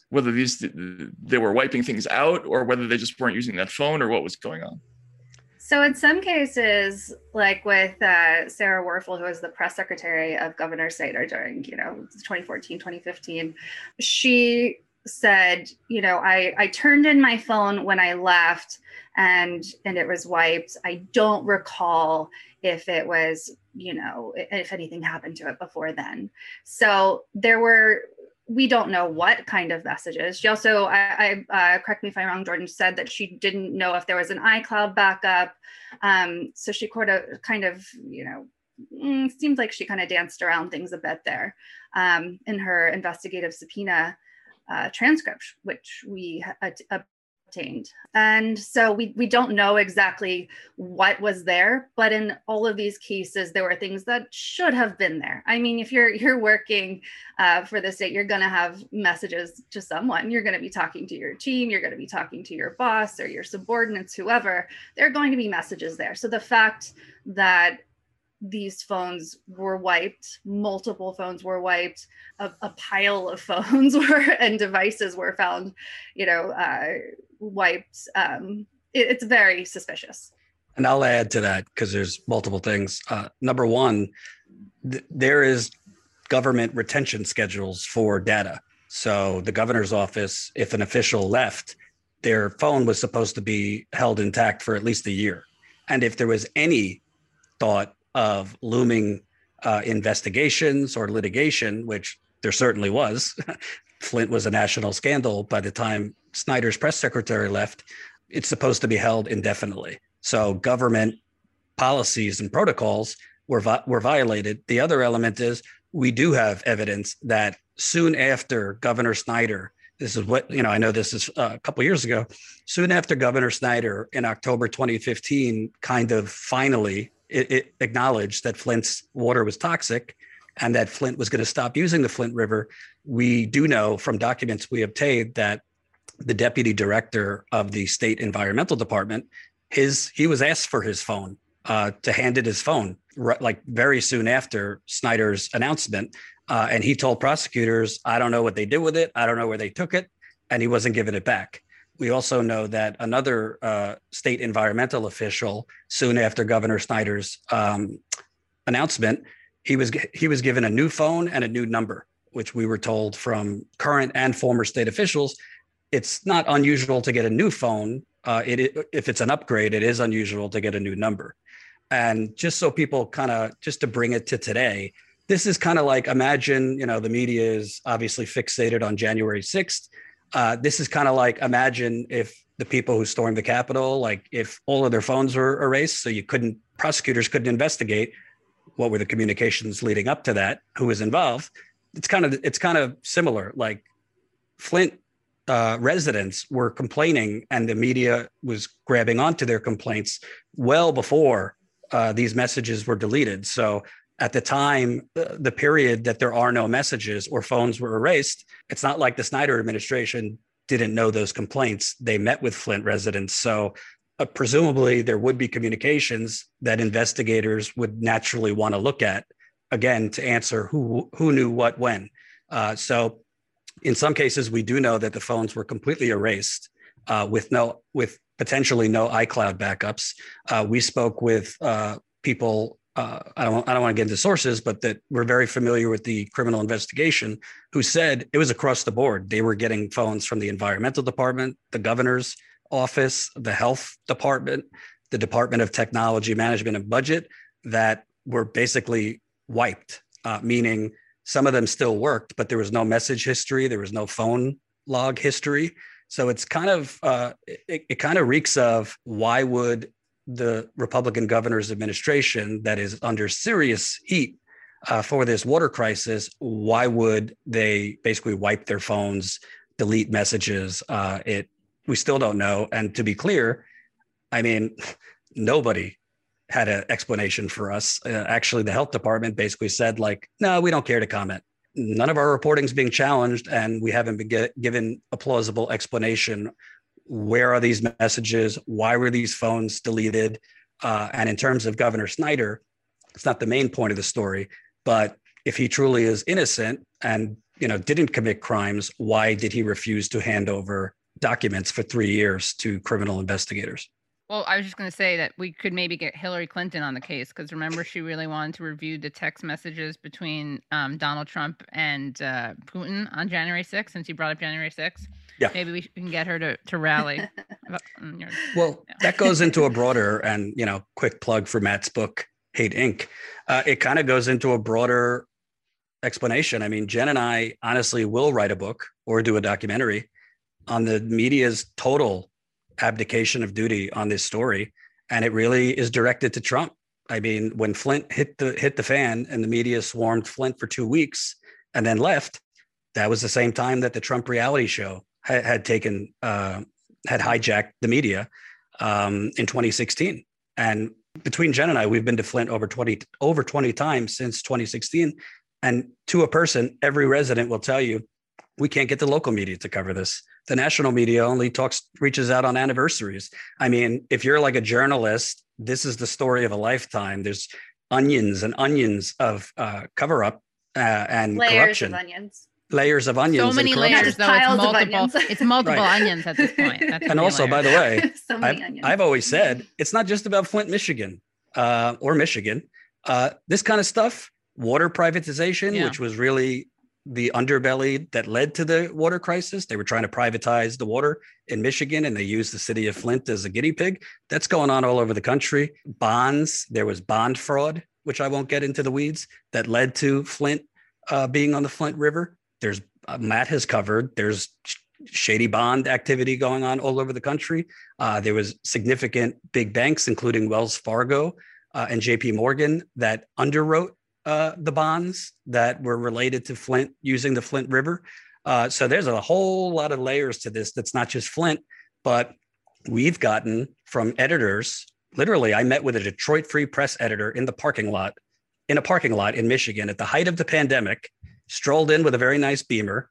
they were wiping things out or whether they just weren't using that phone or what was going on? So in some cases, like with Sarah Werfel, who was the press secretary of Governor Snyder during, 2014, 2015, she said, I turned in my phone when I left and it was wiped. I don't recall if it was, if anything happened to it before then. So we don't know what kind of messages. She also, correct me if I'm wrong, Jordan, said that she didn't know if there was an iCloud backup. So she kind of, seems like she kind of danced around things a bit there in her investigative subpoena transcript, which we obtained. And so we don't know exactly what was there, but in all of these cases, there were things that should have been there. I mean, if you're working for the state, you're going to have messages to someone. You're going to be talking to your team. You're going to be talking to your boss or your subordinates, whoever. There are going to be messages there. So the fact that these phones were wiped, multiple phones were wiped, a pile of phones and devices were found, wiped. It's very suspicious. And I'll add to that because there's multiple things. Number one, there is government retention schedules for data. So the governor's office, if an official left, their phone was supposed to be held intact for at least a year. And if there was any thought of looming investigations or litigation, which there certainly was. Flint was a national scandal by the time Snyder's press secretary left. It's supposed to be held indefinitely. So government policies and protocols were violated. The other element is we do have evidence that soon after Governor Snyder, this is what, I know this is a couple of years ago, soon after Governor Snyder in October 2015 kind of finally it acknowledged that Flint's water was toxic and that Flint was going to stop using the Flint River. We do know from documents we obtained that the deputy director of the state environmental department, he was asked for his phone, to hand it his phone, like very soon after Snyder's announcement. And he told prosecutors, I don't know what they did with it. I don't know where they took it. And he wasn't giving it back. We also know that another state environmental official, soon after Governor Snyder's announcement, he was given a new phone and a new number, which we were told from current and former state officials. It's not unusual to get a new phone. If it's an upgrade, it is unusual to get a new number. And just so people just to bring it to today, this is kind of like, imagine, the media is obviously fixated on January 6th. This is kind of like, imagine if the people who stormed the Capitol, like if all of their phones were erased, so prosecutors couldn't investigate what were the communications leading up to that, who was involved. It's kind of similar. Like Flint residents were complaining and the media was grabbing onto their complaints well before these messages were deleted. So at the time, the period that there are no messages or phones were erased, it's not like the Snyder administration didn't know those complaints. They met with Flint residents. So presumably there would be communications that investigators would naturally want to look at, again, to answer who knew what when. So in some cases, we do know that the phones were completely erased with potentially no iCloud backups. We spoke with people, I don't want to get into sources, but that we're very familiar with the criminal investigation, who said it was across the board. They were getting phones from the environmental department, the governor's office, the health department, the Department of Technology Management and Budget, that were basically wiped, meaning some of them still worked, but there was no message history. There was no phone log history. So it's kind of, it kind of reeks of, why would the Republican governor's administration that is under serious heat for this water crisis, why would they basically wipe their phones, delete messages? We still don't know. And to be clear, I mean, nobody had an explanation for us. Actually, the health department basically said, like, no, we don't care to comment. None of our reporting is being challenged, and we haven't been given a plausible explanation. Where are these messages? Why were these phones deleted? And in terms of Governor Snyder, it's not the main point of the story, but if he truly is innocent and didn't commit crimes, why did he refuse to hand over documents for 3 years to criminal investigators? Well, I was just going to say that we could maybe get Hillary Clinton on the case, because remember, she really wanted to review the text messages between Donald Trump and Putin on January 6th, since you brought up January 6th. Yeah. Maybe we can get her to rally. Well, that goes into a broader, and, quick plug for Matt's book, Hate Inc. It kind of goes into a broader explanation. I mean, Jen and I honestly will write a book or do a documentary on the media's total abdication of duty on this story, and it really is directed to Trump. I mean, when Flint hit the fan and the media swarmed Flint for 2 weeks and then left, that was the same time that the Trump reality show had hijacked the media in 2016. And between Jen and I, we've been to Flint over 20 times since 2016, and to a person, every resident will tell you, we can't get the local media to cover this. The national media only reaches out on anniversaries. I mean, if you're like a journalist, this is the story of a lifetime. There's onions and onions of cover up and layers corruption. Of onions. Layers of onions. So many layers, though. It's multiple right. onions at this point. That's and also, by the way, so I've always said it's not just about Flint, Michigan, or Michigan. This kind of stuff, water privatization, which was really the underbelly that led to the water crisis. They were trying to privatize the water in Michigan, and they used the city of Flint as a guinea pig. That's going on all over the country. Bonds, there was bond fraud, which I won't get into the weeds, that led to Flint being on the Flint River. There's Matt has covered. There's shady bond activity going on all over the country. There was significant big banks, including Wells Fargo and JP Morgan, that underwrote the bonds that were related to Flint using the Flint River. So there's a whole lot of layers to this that's not just Flint, but we've gotten from editors. Literally, I met with a Detroit Free Press editor in a parking lot in Michigan at the height of the pandemic, strolled in with a very nice Beamer.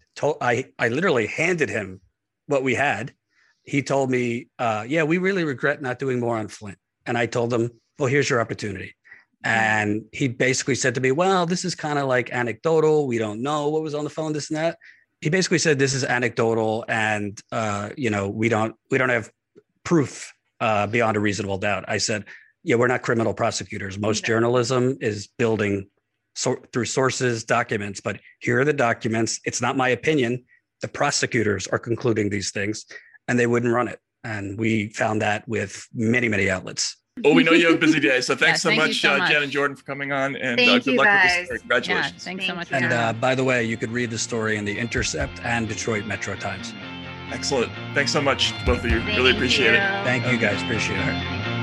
I literally handed him what we had. He told me, we really regret not doing more on Flint. And I told him, well, here's your opportunity. And he basically said to me, well, this is kind of like anecdotal. We don't know what was on the phone, this and that. He basically said, this is anecdotal. And, we don't have proof beyond a reasonable doubt. I said, we're not criminal prosecutors. Most journalism is building through sources, documents, but here are the documents. It's not my opinion. The prosecutors are concluding these things, and they wouldn't run it. And we found that with many, many outlets. Well, we know you have a busy day, so thanks so much, so much, Jen and Jordan, for coming on, and thank good you luck guys. with this. Congratulations. Yeah, thanks so much. And by the way, you could read the story in the Intercept and Detroit Metro Times. Excellent. Thanks so much, both of you. Thank Really appreciate you. it. Thank you guys. Appreciate it.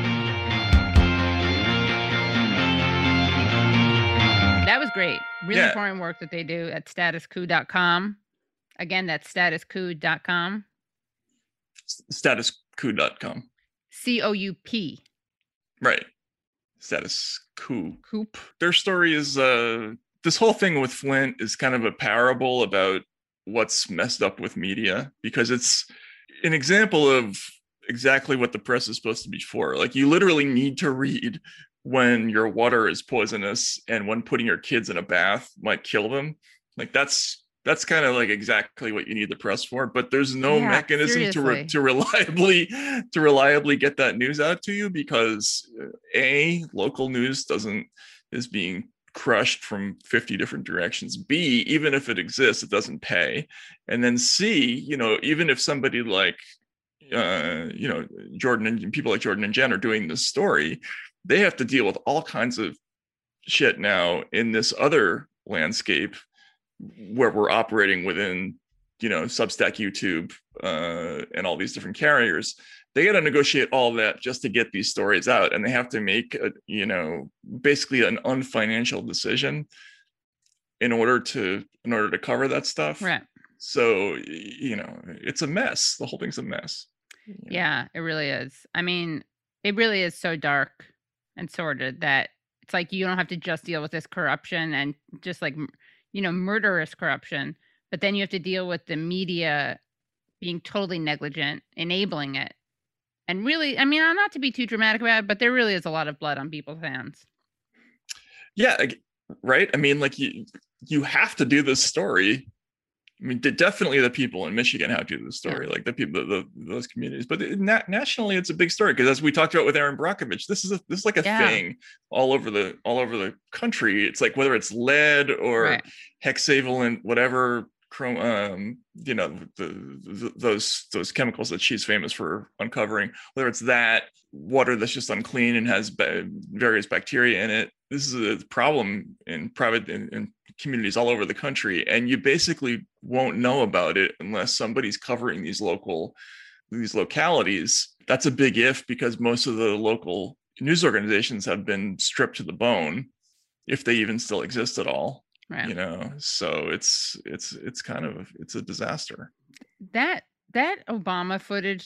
That was great. Really important work that they do at statuscoup.com. Again, that's statuscoup.com. Statuscoup.com. COUP. Right. Status coup. Coop. Their story is this whole thing with Flint is kind of a parable about what's messed up with media, because it's an example of exactly what the press is supposed to be for. Like, you literally need to read when your water is poisonous and when putting your kids in a bath might kill them. Like, that's kind of like exactly what you need the press for, but there's no mechanism to reliably get that news out to you, because local news is being crushed from 50 different directions. B, even if it exists, it doesn't pay. And then C, even if somebody like Jordan and people like Jordan and Jen are doing this story, they have to deal with all kinds of shit now in this other landscape where we're operating within, Substack, YouTube, and all these different carriers. They got to negotiate all that just to get these stories out, and they have to make basically an unfinancial decision in order to cover that stuff. Right. So it's a mess. The whole thing's a mess. Yeah, it really is. I mean, it really is so dark and sordid that it's like you don't have to just deal with this corruption and just like murderous corruption, but then you have to deal with the media being totally negligent, enabling it. And really, I mean, not to be too dramatic about it, but there really is a lot of blood on people's hands. Yeah, right. I mean, like you have to do this story I mean, definitely the people in Michigan have to do the story, like the people, those communities. But nationally, it's a big story because, as we talked about with Aaron Brockovich, this is like a thing all over the country. It's like whether it's lead or hexavalent, whatever, those chemicals that she's famous for uncovering. Whether it's that water that's just unclean and has various bacteria in it. This is a problem in communities all over the country, and you basically won't know about it unless somebody's covering these localities. That's a big if, because most of the local news organizations have been stripped to the bone, if they even still exist at all. Right. So it's a disaster. That Obama footage,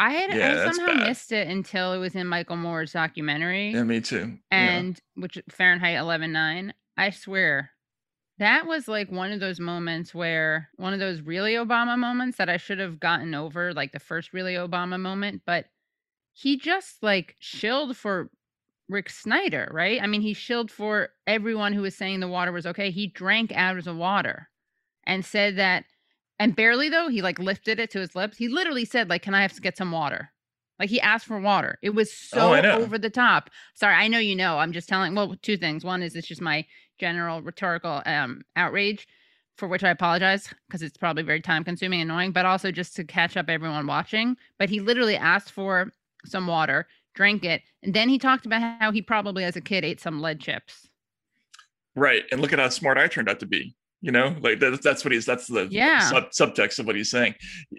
I somehow missed it until it was in Michael Moore's documentary. Yeah, me too. And which Fahrenheit 11/9, I swear, that was like one of those moments where one of those really Obama moments that I should have gotten over, like the first really Obama moment, but he just like shilled for Rick Snyder, right? I mean, he shilled for everyone who was saying the water was okay. He drank out of the water and said that, and barely though, he like lifted it to his lips. He literally said, like, can I have to get some water? Like, he asked for water. It was so over the top. Sorry, I know you know. I'm just telling, well, two things. One is it's just my general rhetorical outrage, for which I apologize because it's probably very time consuming and annoying, but also just to catch up everyone watching. But he literally asked for some water, drank it, and then he talked about how he probably as a kid ate some lead chips. Right. And look at how smart I turned out to be. Like that's the subtext of what he's saying.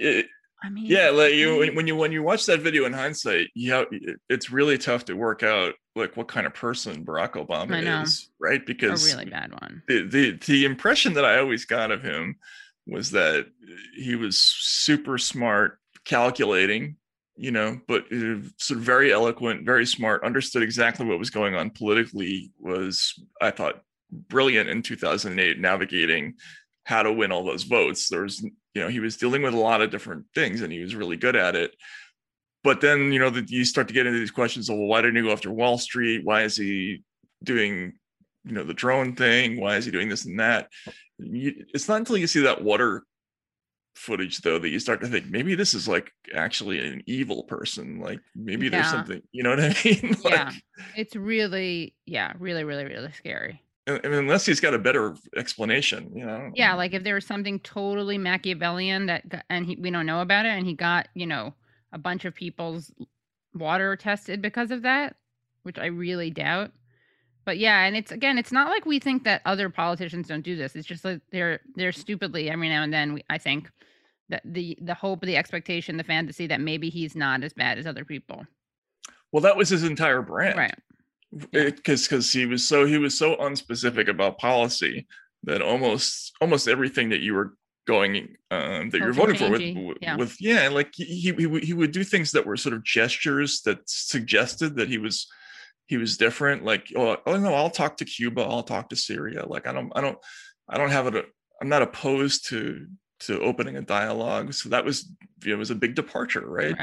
I mean, like when you watch that video in hindsight, it's really tough to work out like what kind of person Barack Obama is, right? Because a really bad one. The impression that I always got of him was that he was super smart, calculating, but sort of very eloquent, very smart, understood exactly what was going on politically, was, I thought, brilliant in 2008, navigating how to win all those votes. There's, he was dealing with a lot of different things and he was really good at it. But then, you start to get into these questions of, well, why didn't he go after Wall Street? Why is he doing, the drone thing? Why is he doing this and that? It's not until you see that water footage, though, that you start to think maybe this is like actually an evil person. Like maybe there's something, you know what I mean? It's really, really, really, really scary. I mean, unless he's got a better explanation, Yeah, like if there was something totally Machiavellian we don't know about it, and he got, a bunch of people's water tested because of that, which I really doubt. But yeah, and it's not like we think that other politicians don't do this. It's just like they're stupidly every now and then. I think that the hope, the expectation, the fantasy that maybe he's not as bad as other people. Well, that was his entire brand, right? Because he was so unspecific about policy that almost everything that you were going that you're voting for with like he would do things that were sort of gestures that suggested that he was different. Like, oh no, I'll talk to Cuba, I'll talk to Syria. Like I don't have it. I'm not opposed to opening a dialogue. So that was was a big departure, right?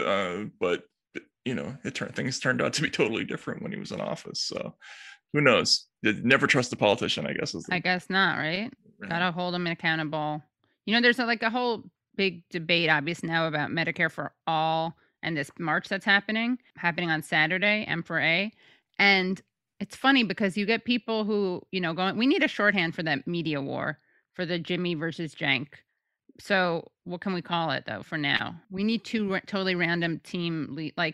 But things turned out to be totally different when he was in office. So who knows? Never trust a politician, I guess. I guess not, right? Gotta hold them accountable. There's like a whole big debate, obviously, now about Medicare for All and this march that's happening on Saturday, M4A. And it's funny because you get people who, going, we need a shorthand for that media war, for the Jimmy versus Cenk. So what can we call it, though, for now? We need two totally random team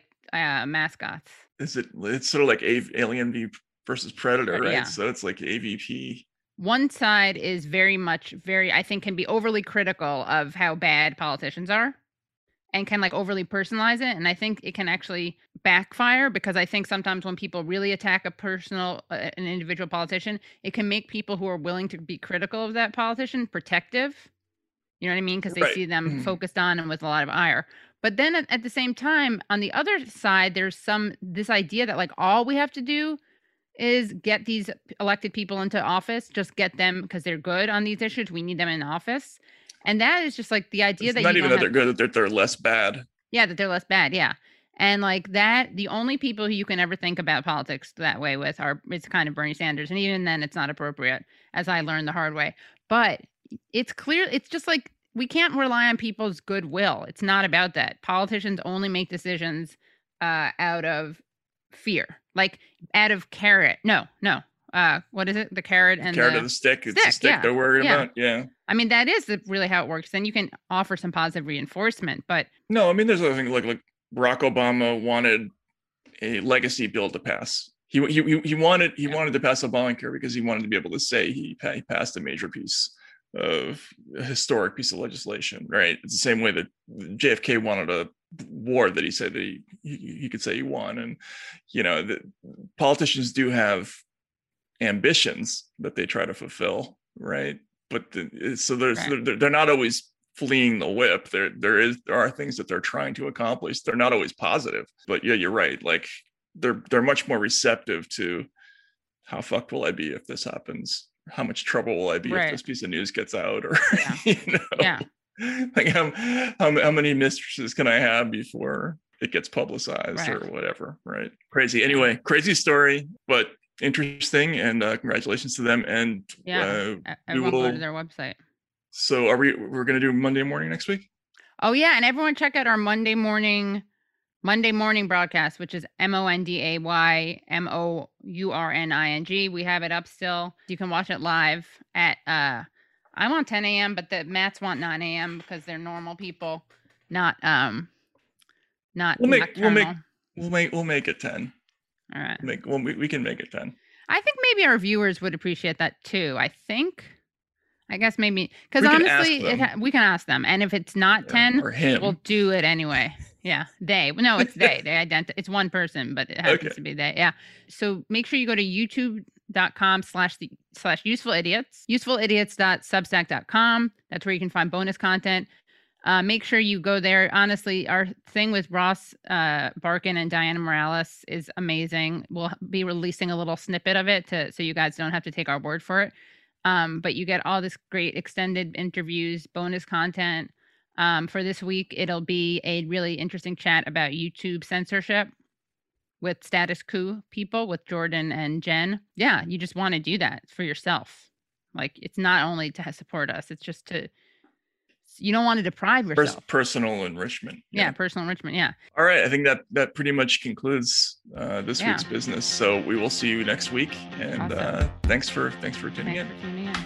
mascots. It's sort of like Alien versus Predator, right? Yeah. So it's like AVP. One side is I think can be overly critical of how bad politicians are and can like overly personalize it. And I think it can actually backfire, because I think sometimes when people really attack an individual politician, it can make people who are willing to be critical of that politician protective. You know what I mean? Because they see them focused on and with a lot of ire. But then at the same time, on the other side, there's this idea that like all we have to do is get these elected people into office, just get them because they're good on these issues. We need them in office. And that is just like the idea that not even that they're good, that they're less bad. Yeah, that they're less bad. Yeah. And like that, the only people who you can ever think about politics that way with it's kind of Bernie Sanders. And even then it's not appropriate, as I learned the hard way. But it's clear. It's just like we can't rely on people's goodwill. It's not about that. Politicians only make decisions out of fear, like out of carrot. No. What is it? The carrot and carrot and the stick. It's the stick they're worried about. Yeah. I mean, that is really how it works. Then you can offer some positive reinforcement, but no, I mean, there's other things like Barack Obama wanted a legacy bill to pass. He wanted to pass Obamacare because he wanted to be able to say he passed a major piece of a historic piece of legislation, right? It's the same way that JFK wanted a war that he said that he could say he won. And, the politicians do have ambitions that they try to fulfill, right? But they're not always fleeing the whip. There are things that they're trying to accomplish. They're not always positive, but yeah, you're right. Like they're much more receptive to how fucked will I be if this happens? How much trouble will I be if this piece of news gets out? Or like how many mistresses can I have before it gets publicized or whatever, right? Crazy. Anyway, crazy story, but interesting, and congratulations to them. And everyone go to their website. So we're going to do Monday morning next week? Oh yeah, and everyone check out our Monday morning broadcast, which is MONDAYMOURNING. We have it up still. You can watch it live at I want 10 a.m., but the Mats want 9 a.m. because they're normal people, not We'll make it 10. All right. We can make it 10. I think maybe our viewers would appreciate that too. I guess maybe because honestly, we can ask them, and if it's not 10, we'll do it anyway. Yeah, they. No, it's they. It's one person, but it happens to be they. Yeah. So make sure you go to youtube.com/usefulidiots, usefulidiots.substack.com. That's where you can find bonus content. Make sure you go there. Honestly, our thing with Ross Barkan and Diana Morales is amazing. We'll be releasing a little snippet of it so you guys don't have to take our word for it. But you get all this great extended interviews, bonus content. For this week, it'll be a really interesting chat about YouTube censorship with Status Quo people, with Jordan and Jen. Yeah, you just want to do that for yourself. Like, it's not only to support us, it's just you don't want to deprive yourself. Personal enrichment. Yeah, personal enrichment. Yeah. All right. I think that pretty much concludes this week's business. So we will see you next week. And awesome. Thanks for tuning in.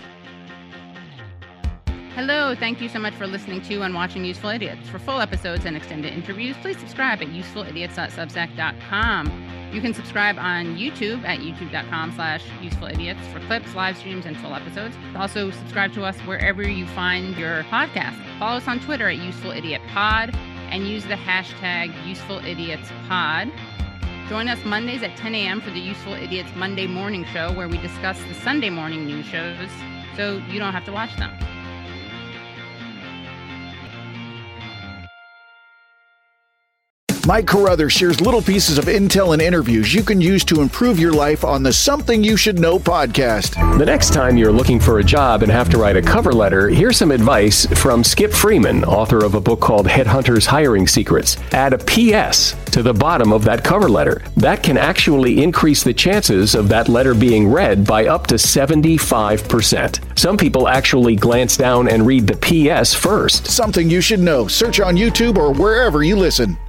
Hello. Thank you so much for listening to and watching Useful Idiots. For full episodes and extended interviews, please subscribe at usefulidiots.substack.com. You can subscribe on YouTube at youtube.com/usefulidiots for clips, live streams, and full episodes. Also, subscribe to us wherever you find your podcast. Follow us on Twitter at UsefulIdiotPod and use the hashtag UsefulIdiotsPod. Join us Mondays at 10 a.m. for the Useful Idiots Monday Morning Show, where we discuss the Sunday morning news shows so you don't have to watch them. Mike Carruthers shares little pieces of intel and interviews you can use to improve your life on the Something You Should Know podcast. The next time you're looking for a job and have to write a cover letter, here's some advice from Skip Freeman, author of a book called Headhunters Hiring Secrets. Add a PS to the bottom of that cover letter. That can actually increase the chances of that letter being read by up to 75%. Some people actually glance down and read the PS first. Something You Should Know. Search on YouTube or wherever you listen.